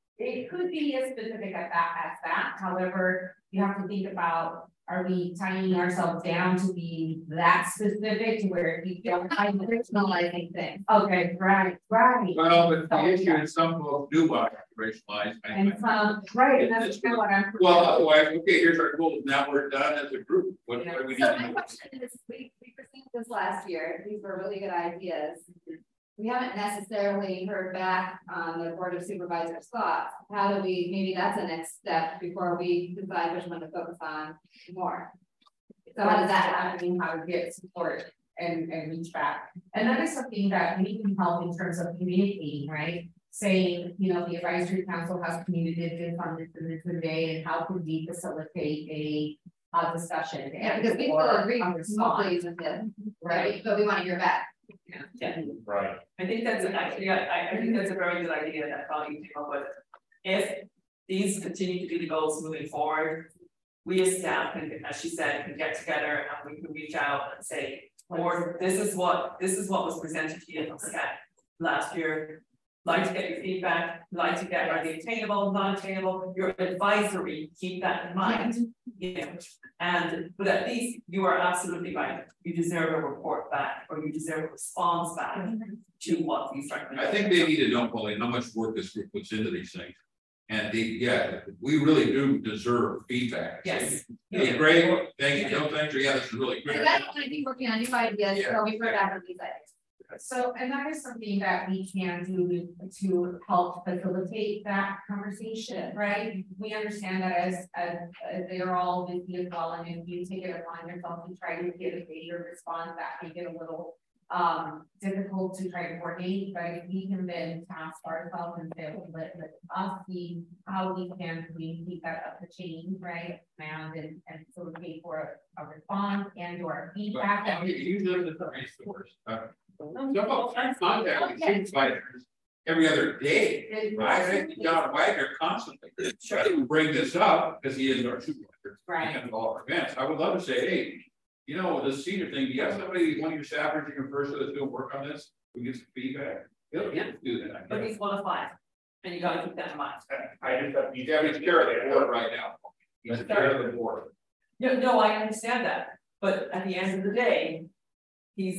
It could be as specific as that as that. However, you have to think about, are we tying ourselves down to be that specific to where you don't find personalizing things? Okay, right, right. Well, but the issue is some folks do want to operationalize. And some, right, and that's kind of what I'm. Well, otherwise, okay, here's our goals. Now we're done as a group. What, what do we need So to my do? question is, we, we presented this last year. These were really good ideas. We haven't necessarily heard back on the board of supervisors' thoughts. How do we, maybe that's the next step before we decide which one to focus on more. So how does that happen? How to get support and, and reach back? And that is something that we can help in terms of communicating, right? Saying, you know, the advisory council has communicated this on this and this today, and how could we facilitate a uh, discussion? Yeah, because we will agree mostly with it, right? But we want to hear back. Yeah. Right. I think that's actually, I, I think that's a very good idea that Colleen came up with. If these continue to be the goals moving forward, we as staff can, as she said, can get together and we can reach out and say, or this is what, this is what was presented to you last year. Like to get your feedback, like to get are they attainable, not attainable, your advisory, keep that in mind. You know, and but at least you are absolutely right. You deserve a report back or you deserve a response back to what these recommendations. I think they need to know, Pauline, how much work this group puts into these things. And they, yeah, we really do deserve feedback. Yes. Hey, great, thank you, no, thanks, yeah, this is really great. I don't want to be working on new ideas, so we've heard back on these ideas. So, and that is something that we can do to help facilitate that conversation, right? We understand that as, as, as they are all busy as well, and if you take it upon yourself to try to get a greater response, that can get a little um difficult to try to coordinate, but if we can then task ourselves and say, well, let, let us see how we can communicate that up the chain, right? And and, and facilitate for a, a response and or feedback. But, you usually the resource. Uh, Some folks are contacting supervisors every other day. I think John Wagner constantly trying to bring this up because he is our supervisor. Right. And all our events. I would love to say, hey, you know, this senior thing, do you have somebody, one of your staffers you can first that's going to work on this? We get some feedback. He'll Yeah. do that. But he's one of five. And you gotta keep that in mind. I just have, he's having to care of the board right now. He's the chair of the board. No, no, I understand that, but at the end of the day, he's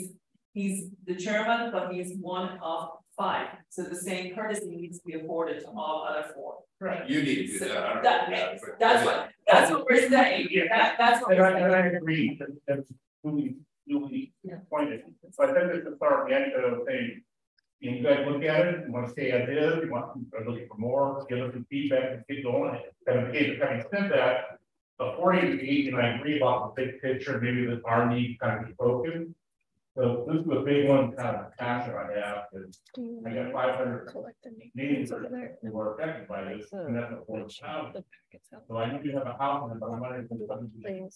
he's the chairman, but he's one of five. So the same courtesy needs to be afforded to all other four. Right. You need to do that. I don't That, know that, but- that's what, that's what we're saying. That, that's what And we're I, and I saying. agree, that that's duly, duly pointed, so I think it's a start, the end of saying. You guys look at it, you want to stay as is, you want, are looking for more, give us some feedback, and keep going. And again, having said that, according to me, and I agree about the big picture, maybe that our need kind of be focused. So this is a big one, kind of passion I have, is I got five hundred meetings that were affected by this, and that's a four thousand. So I do have a house, but I'm wondering if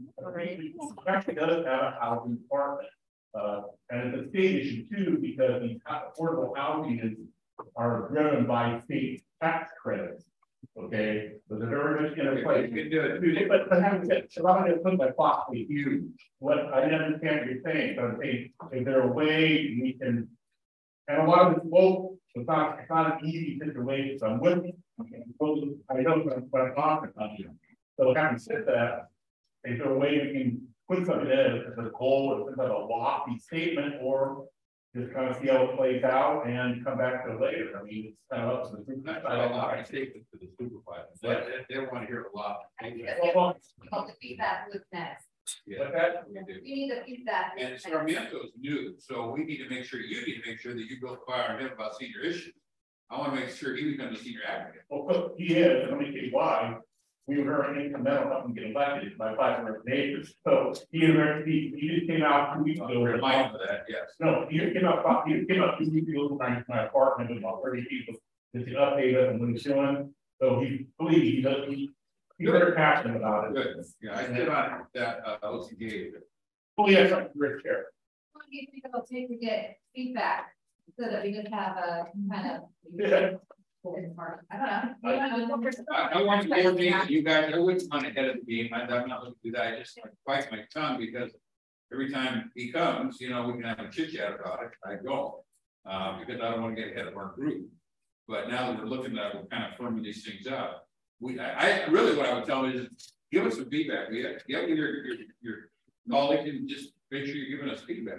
it actually does have a housing department. Uh, and it's a state issue too, because the affordable housing is are driven by state tax credits. Okay, but they're very much in a place. You can do it. But, but having said, so I'm gonna put my thoughts with you. What I understand what you're saying, but I'm saying, is there a way we can? And a lot of this, well, it's not, it's not an easy situation, so I'm with you. I know what I'm talking about. So having said that, is there a way we can put something in as a goal or some kind of a lofty statement, or just kind of see how it plays out and come back to it later? I mean, it's kind of up to the group. Not a lot of statements to the supervisor. They, they don't want to hear a lot. Well, the feedback loop next. Yeah, What's that? we do. We need the feedback. loop And next. Sarmiento is new, so we need to make sure, you need to make sure that you go fire him about senior issues. I want to make sure he becomes a senior advocate. Well, he is, and let me tell you why. We were very incremental helping get elected by five hundred neighbors. So he, he, he just came out two weeks ago. Remind of that, yes. No, he just came out, he just came out two weeks ago to my, my apartment with about thirty people. Just to update us on what he's doing. So he, believe he does, he, he's very passionate about it. Good, yeah, I did on that, uh, O C D A. Oh, yes, I'm Rick Chair. What do you think it'll take to get feedback so that we just have a kind of? Yeah. I don't know. I, I want to coordinate you guys, I wouldn't want to head of the game, I, I'm not looking to do that, I just bite my tongue because every time he comes, you know, we can have a chit chat about it, I don't. Uh, because I don't want to get ahead of our group. But now that we're looking at, we're kind of firming these things up. We, I, I really what I would tell them is give us some feedback. We have, get with your, your, your colleague and just make sure you're giving us feedback.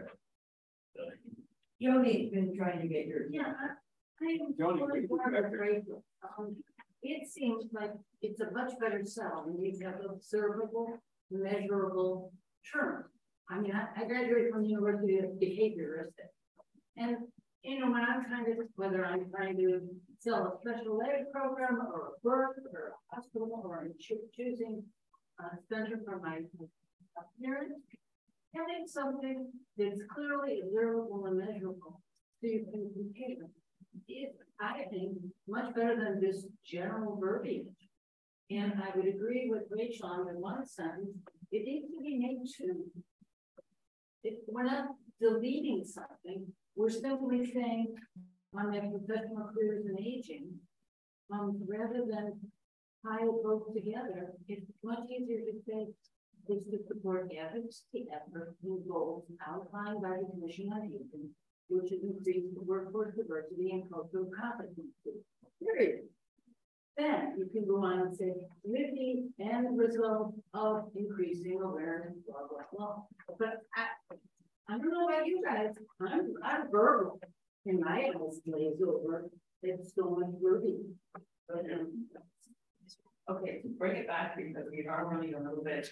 Joni's been trying to get your. Yeah. Joni, Um, it seems like it's a much better sell when you have observable, measurable terms. I mean, I, I graduated from the University of Behaviorist, and you know, when I'm trying to, whether I'm trying to sell a special ed program or a birth or a hospital or I'm cho choosing a center for my parents, having something that's clearly observable and measurable so you can compare is, I think, much better than this general verbiage. And I would agree with Rachel on the one sentence, it needs to be made to, if we're not deleting something, we're simply saying on their professional careers and aging, um, rather than pile both together, it's much easier to say is to support advocacy efforts and goals outlined by the Commission on Aging, which is increase the workforce diversity and cultural competency. Period. Then you can go on and say, with the end result of increasing awareness, blah, blah, blah. But I, I don't know about you guys, I'm, I'm verbal, and my house glaze over, it's so much verbiage. But, um, Okay, to bring it back because we are running a little bit.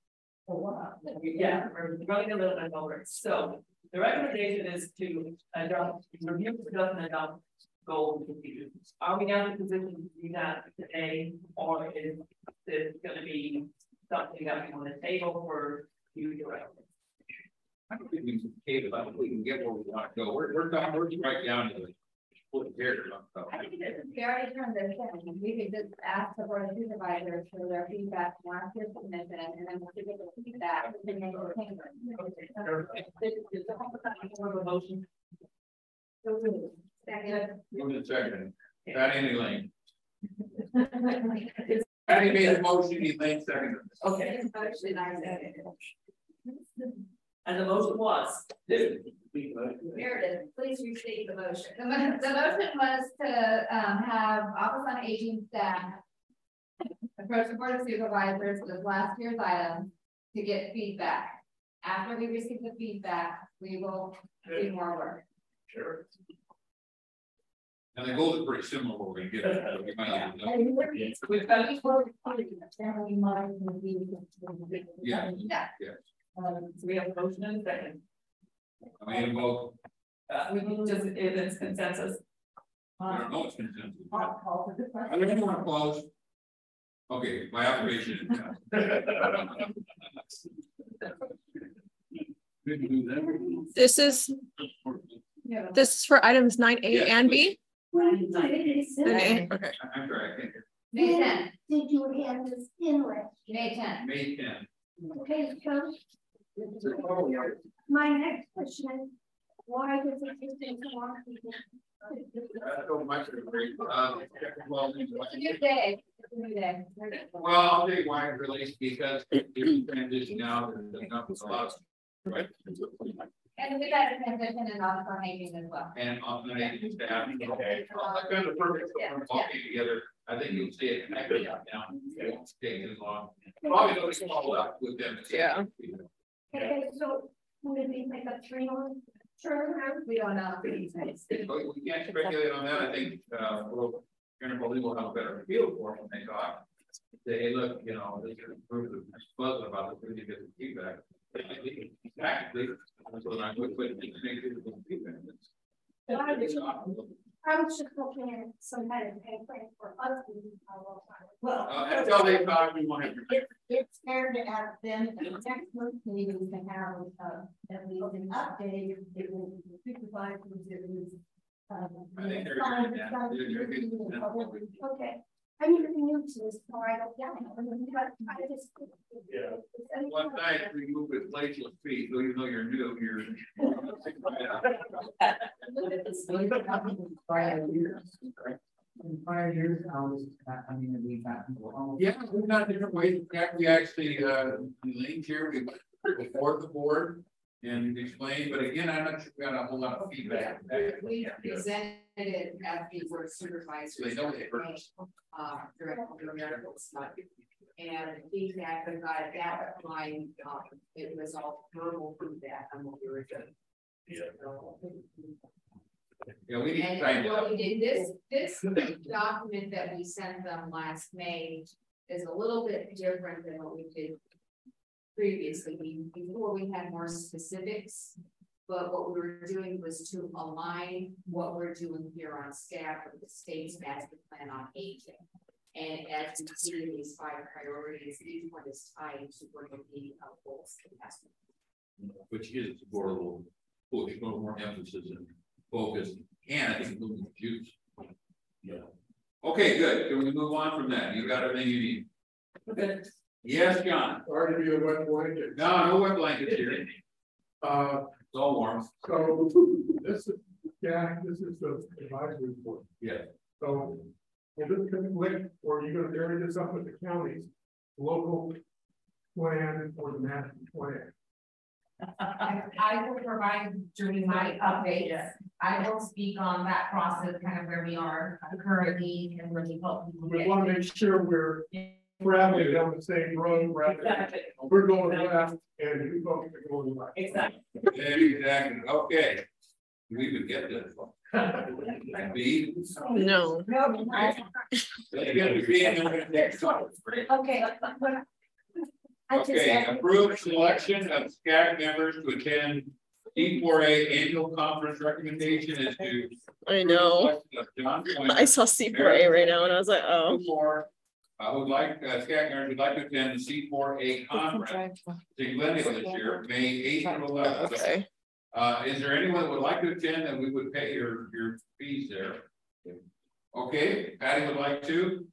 Yeah, we're running a little bit over. So the recommendation is to adopt, review, adjust, and adopt goals and procedures. Are we now in a position to do that today, or is this going to be something that we want to table for you to recommend? I don't think we can cave, I think we can get where we want to go. We're, we're down, we're right down to the. I think it's we already turned this in. We could just ask the board of supervisors for their feedback on our submission, and then we'll give it the feedback. And then we'll take a motion. Second. Move in second. Patty and Elaine. Patty made a motion, Elaine seconded. Okay. And the motion was. Here it is. Please restate the motion. The, mo the motion was to um, have Office on Aging staff approach the board of supervisors with last year's item to get feedback. After we receive the feedback, we will do more work. Sure. And the goals are pretty similar, what we're gonna get. We might have to- We've got. Yeah, Yeah. yeah. Um, so we have a motion and a second. I mean, well, Uh, we need just, if it's consensus. I don't know, it's consensus. I don't want to close. Okay, my observation. This is, this is for items nine A and B? Nine A, okay. I'm sorry, I can't hear. May tenth. Did you hand this in with? May tenth. May tenth. Okay, so. My next question is, why does it take so long? That's so much of a great, uh, well, It's a new day. It's a new day. well, I'll tell you why it relates, because it's transition out and the numbers a lot. Right. And we got a transition and also making as well. And on the native staff, okay, well, that's kind of perfect, so we're walking together, I think you'll see it connected now, it won't take as long. Probably don't follow up with them. Yeah. Okay, so would it be like a three month turnaround? We don't know. But we can't speculate on that, I think, uh, we'll, probably will have a better feel for it when they talk. Say, hey, look, you know, they can improve the buzz about it, really get the feedback. Exactly, so I would put it in the feedback. I was I was just looking at some kind of pay plan for us. Well, Uh, until they thought we wanted. It, it's fair to ask them at the next month meeting to have, uh, at least an update, it was supervisors, it was. Um, I think they're some- doing that. some- They're doing Okay, I'm new to this, so I don't, yeah, I just. Yeah. One night we move with glacial speed, so you know you're new, you're. Prior years. In prior years, I was, I mean, we got. Yeah, we've got different ways, in fact, we actually, uh, linked here, we before the board. And explain, but again, I'm not sure we got a whole lot of feedback. We presented it at the board supervisors. They know it first. Uh, director of medical study. And feedback that got at that time, um, it was all verbal feedback on what we were doing. Yeah. Yeah, we need to try And and. what we did, this, this document that we sent them last May is a little bit different than what we did previously. We, before we had more specifics, but what we were doing was to align what we're doing here on staff with the state's master plan on aging. And as we see these five priorities, each one is tied to one of the uh, goals. Which is for a little, push, a little more emphasis and focus, and I think a little more juice. Yeah. Okay, good. Can we move on from that? You got everything you need? Okay. Yes, John. Sorry to be a wet blanket. No, no wet blankets here. Uh, It's all warm. so this is, yeah, this is the advisory report. Yeah. So will this conflict, or are you gonna marry this up with the county's local plan or the master plan? I will provide during my updates. I will speak on that process, kind of where we are currently and really help people We get. want to make sure we're traveling down the same road, rather than Exactly. we're going left and you folks are going right. Exactly. Exactly. Okay. We would get this. B. No. Okay. I just Okay, asked- approved selection of S C A C members to attend D four A annual conference. Recommendation is to. I know. John I saw C four A right now and I was like, oh. Four, I would like, uh, S C A C members would like to attend the C four A conference in Glendale this year, May eighth and eleventh. Okay. Uh, is there anyone that would like to attend and we would pay your, your fees there? Okay, Patty would like to.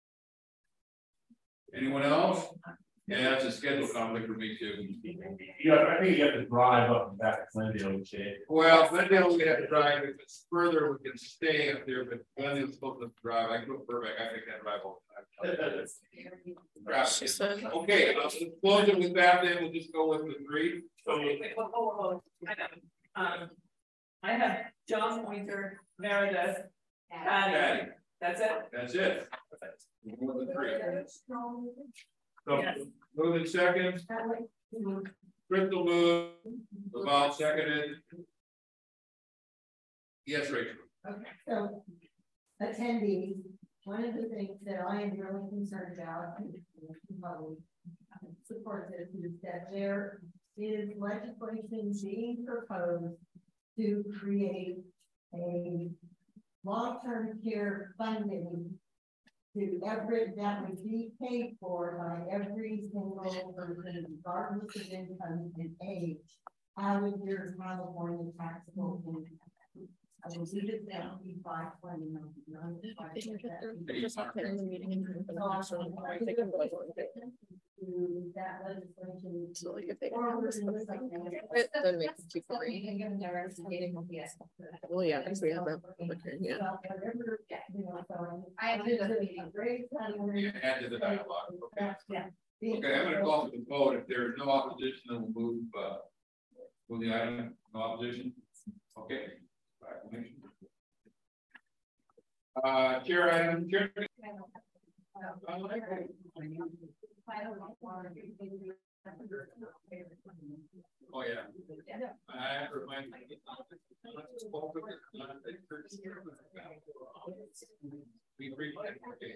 Anyone else? Yeah, that's a schedule conflict for me too. Yeah, I think you have to drive up and back to Glendale, which is. Well, Glendale, we have to drive. If it's further, we can stay up there, but Glendale's supposed to drive. I go to Burbank, I think I drive all the time. She said. Okay, let's close it with that, then we'll just go with the three. So, Wait, wait, hold, hold, hold. I know. Um, I have John Pointer, Meredith, Patty. Patty. That's it? That's it. We'll go with the three. So Yes. Move in second. Crystal moved, Laval seconded. Yes, Rachel. Okay, so attendees, one of the things that I am really concerned about, and probably support this, is that there is legislation being proposed to create a long-term care funding to every, that would be paid for by every single person, regardless of income and age, out of your California taxable income. I will leave it down to five twenty. That legislation. So like if they don't have something, then we can keep going. Well, yeah, because we have that public hearing, yeah. I have to do the meeting. Yeah, add to the dialogue. Okay. Okay, I'm gonna call for the vote. If there's no opposition, then we'll move, uh, move the item. No opposition. Okay. Uh, chair item, chair. Oh, yeah. I have to remind you. We briefly, okay.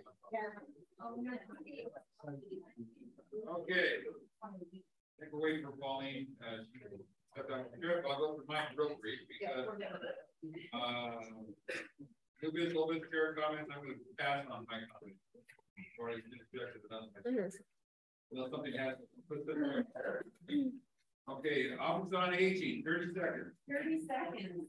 Okay. Take away from Pauline, uh, I'll go for mine real brief because, uh, New business, little bit of chair comments. I'm going to pass on my comment. Or I can object to another. Well, something has put them there. Okay, office on aging, thirty seconds. Thirty seconds.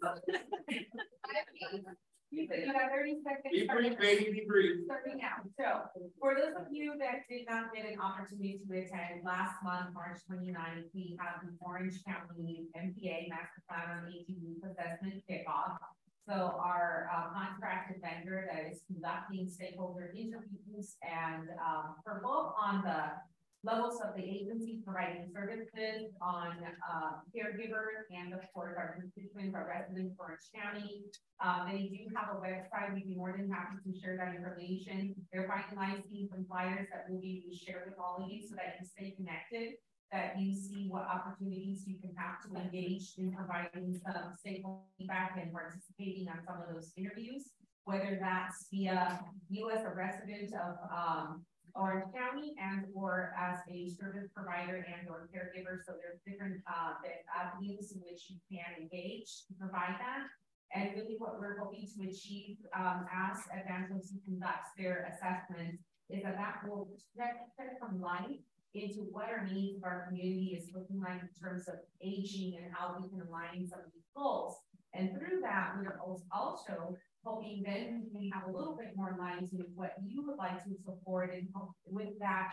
You said you got thirty seconds. Be brief, baby, be brief. Starting out. So, for those of you that did not get an opportunity to attend, last month, March twenty-ninth, we had the Orange County M P A Master Plan on Aging Youth Assessment kickoff. So our uh, contracted vendor that is conducting stakeholder interviews and um, for both on the levels of the agency providing services on uh, caregivers and of course our constituents, our residents for Orange County. Um, they do have a website. We'd be more than happy to share that information. They're finalizing some flyers that will be shared with all of you so that you stay connected, that you see what opportunities you can have to engage in providing some stakeholder feedback and participating on some of those interviews, whether that's via you as a resident of um, Orange County and or as a service provider and or caregiver. So there's different uh, avenues in which you can engage to provide that. And really what we're hoping to achieve um, as Evangelism conducts their assessment is that that will shed some light into what our needs of our community is looking like in terms of aging and how we can align some of these goals. And through that, we're also hoping then we have a little bit more lines with what you would like to support, and with that,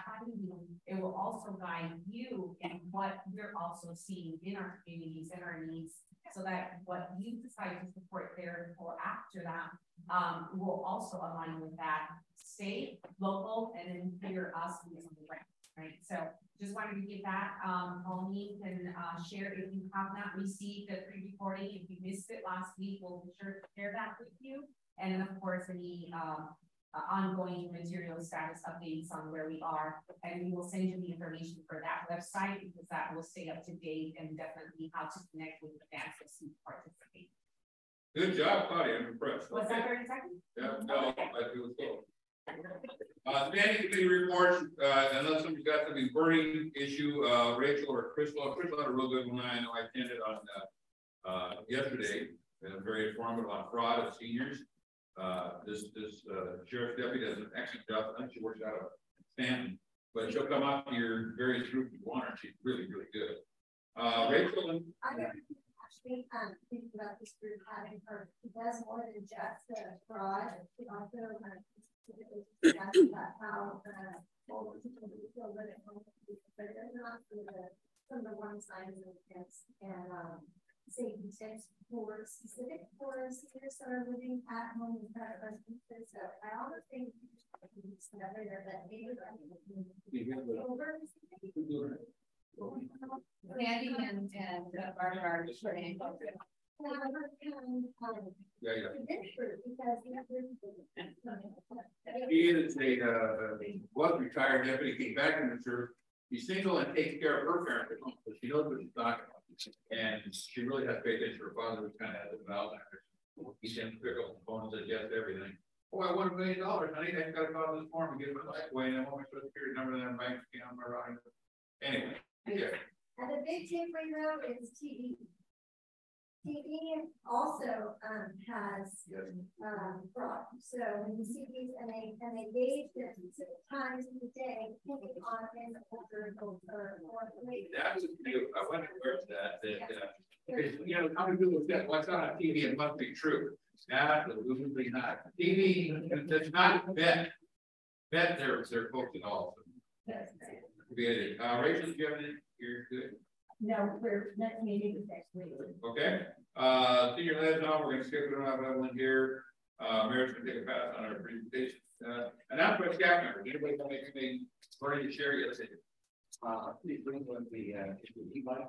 it will also guide you in what we're also seeing in our communities and our needs, so that what you decide to support there or after that um, will also align with that state, local, and then figure us on the ground. Right, so just wanted to give that. Um, Pauline can uh, share if you have not received the pre-recording. If you missed it last week, we'll be sure to share that with you. And then, of course, any uh, uh, ongoing material status updates on where we are. And we will send you the information for that website because that will stay up to date and definitely how to connect with the advances who participate. Good job, Claudia. I'm impressed. Was that thirty seconds? Yeah, no, I feel so. Uh, standing committee reports, uh, unless somebody's got something burning issue, uh, Rachel or Crystal. Crystal had a real good one. I know I attended on uh, uh, yesterday. Uh, very informative on fraud of seniors. Uh, this this uh, sheriff's deputy does an excellent job. I think she works out of Stanton, but she'll come out to your various groups if you want her. She's really, really good. Uh, Rachel and I don't actually um, think about this group having her. She does more than just uh, fraud. She also uh, about how uh, older people feel that it won't be, but they're not the, some of the one sides of the fence and um, safety tips for specific for seniors that are living at home with that residences. So I also think that Andy and and uh, Barbara are sharing. Yeah, yeah. He is a uh, was retired deputy, came back in the service. He's single and takes care of her parents at home. she knows what she's talking about. And she really has to pay attention to her father, who kind of has an Alzheimer's. He sends pick up the phone and says yes to everything. Oh, I want a million dollars, honey. I got to call this form and get my life away, and I want my social security number, and then bank account, my right. Anyway, yeah. And the big thing for you though is T V. T V also um has um fraud. So when you see these and they and they gauge it six times a day, thinking on an older or or late. That's a deal. I wonder where's that that uh, because, you know, how many people say what's on T V, it must be true. Absolutely not. T V does not vet vet their their folks at all. Good. Uh, Rachel, do you have any? You're good. No, we're next meeting is next week. Okay. Uh, senior liaison, we're going to skip it. We don't have Evelyn here. Uh, Mary's going to take a pass on our presentation. Uh, announcement by staff members. Anybody want to make anything ready to share? Yes, I do. Uh, please bring with the uh, e-bike.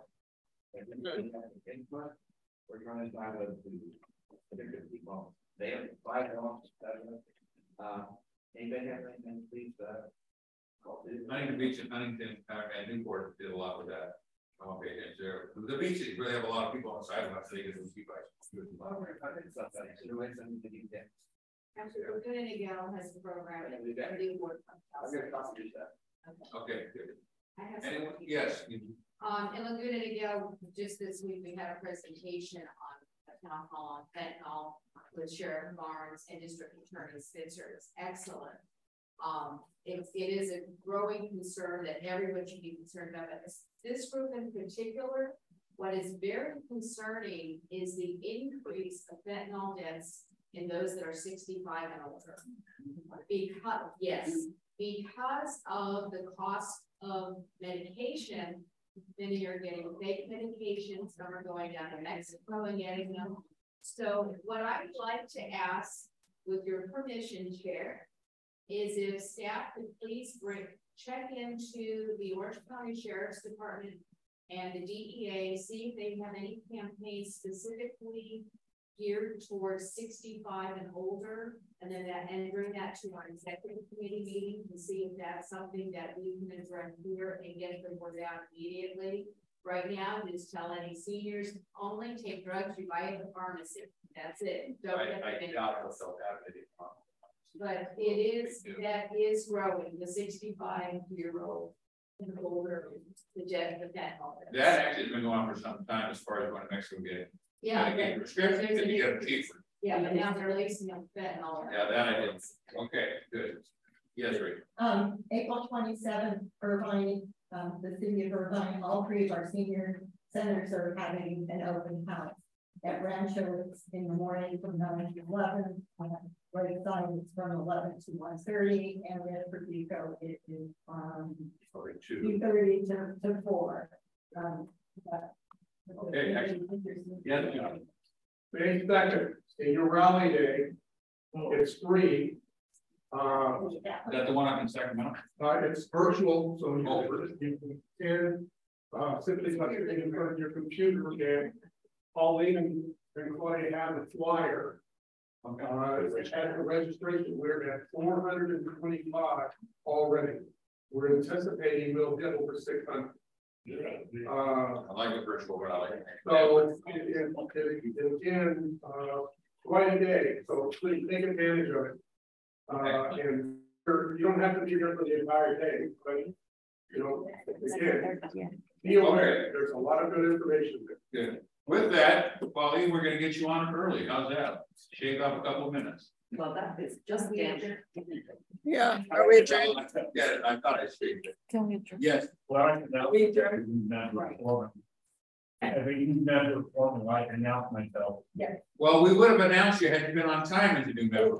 We're trying to have a people. They have five dollars. Uh, anybody have anything, please? Uh, Huntington Beach and Huntington uh, and Newport did a lot with that. Okay, and so the beaches really have a lot of people on the sidewalks. So they get those e-bikes. Actually, Laguna Niguel has a program. And we've got Newport. Okay, good. I have Anyone? Yes. Um, in Laguna Niguel, just this week, we had a presentation on a town hall on fentanyl with Sheriff Barnes and District Attorney Spitzer. It's excellent. Um, it, it is a growing concern that everyone should be concerned about. But this group in particular, what is very concerning is the increase of fentanyl deaths in those that are sixty-five and older. Because, yes, because of the cost of medication, many are getting fake medications, some are going down to Mexico and getting them. So what I would like to ask, with your permission, Chair, is if staff could please bring, check into the Orange County Sheriff's Department and the D E A, see if they have any campaigns specifically geared towards sixty-five and older, and then that, and bring that to our executive committee meeting to see if that's something that we can address here and get the word out immediately. Right now, just tell any seniors only take drugs you buy at the pharmacy. That's it. Don't I, get I doubt they'll have it. But it is, that is growing, the sixty-five year old and older, the jet, the fentanyl. That actually has been going on for some time as far as going to Mexico get Yeah, Medicaid prescriptions and you get them cheaper. yeah, but now they're releasing them fentanyl. Yeah, that I did. Okay, good. Yes, Rick. Um, April twenty-seventh, Irvine, um, the city of Irvine, all three of our senior centers are having an open house. At Rancho, it's in the morning from nine to eleven. Uh, right side it's from eleven to one thirty, and then for Pico it is from two thirty to, to four. Um, but, okay, actually, yes, John. May second, in your rally day, it's free. Uh, Is that the one up in Sacramento? Uh, it's virtual, so you, oh. you can uh, simply put it in front of your computer and Pauline and Clay have a flyer. Okay. Uh, at the registration, we're at four hundred twenty-five already. We're anticipating we'll get over six hundred. Uh, I like the virtual rally. So it, it, it, it, again, uh, quite a day. So please take advantage of it. Uh, and you don't have to be here for the entire day, but you know, again, be aware. There's a lot of good information there. Good. With that, Pauline, we're going to get you on early. How's that? Shave up a couple of minutes. Well, that is just the answer. Yeah, are we adjourned? Yeah, I thought I shaved it. Can we adjourn? Yes. Well, We adjourned. I think you never formal, I announce myself. Yeah. Well, we would have announced you had you been on time as a new member.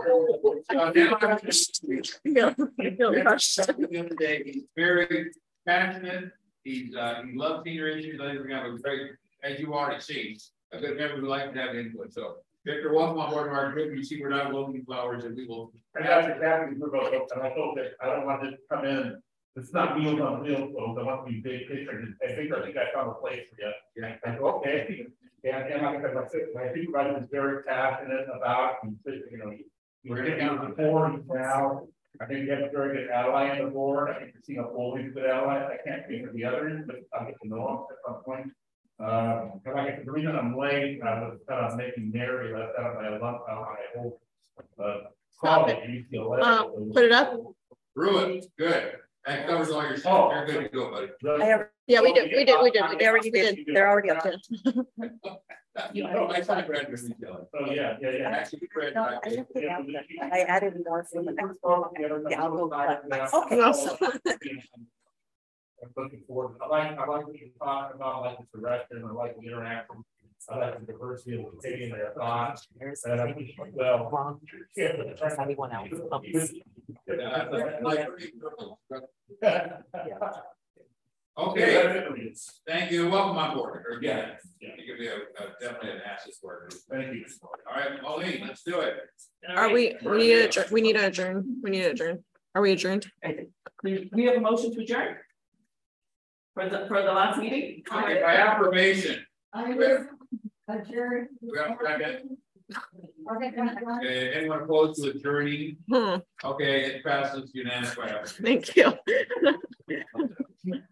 The other day, he's very passionate. He's uh, he loves senior issues. I think we're gonna have a great, as you already see, a good member who like to have input. So, Victor, welcome on board our group. You see, we're not loading flowers, and we will. And that's exactly the group I hope, and I hope that I don't want to come in. It's not meals on wheels, folks. I want to be big picture. I think I think I found a place for you. Yeah. I go, okay. And, and like I said, my, my supervisor is very passionate about, you know, we're getting out of the forums now. I think you have a very good ally on the board. I think you're seeing a fully good ally. I can't think of the others, but I'll get to know them at some point. Uh, if I get the reason I'm late, I was kind of making Mary left out of my lump out my whole uh call it U C L A. Uh, put it up. Ruin, good. That covers all your stuff. You're good to go, buddy. Yeah, we did, we did, we did, we already did. They're already up there. You know, I saw Brad was yelling. Oh, yeah, yeah, yeah. Actually, Brad, No, I- I just put it out there. I added more for the next one. Yeah, I'll go collect my. Okay, awesome. I'm looking forward, I like, I like what you're talking about, I like the direction, I like the interaction. I like the diversity of taking their thoughts. And I think, well. Anyone else? Okay, thank you. Welcome on board. Or again, you can be a, a definitely an asset worker. Thank you. All right, Pauline, let's do it. Are we, we need to adjourn, we need to adjourn, we need to adjourn. Are we adjourned? We, we have a motion to adjourn? For the, for the last meeting? Okay, by affirmation. I will adjourn. We have a second. Okay, anyone opposed to adjourning? Hmm. Okay, it passes unanimously. Thank you.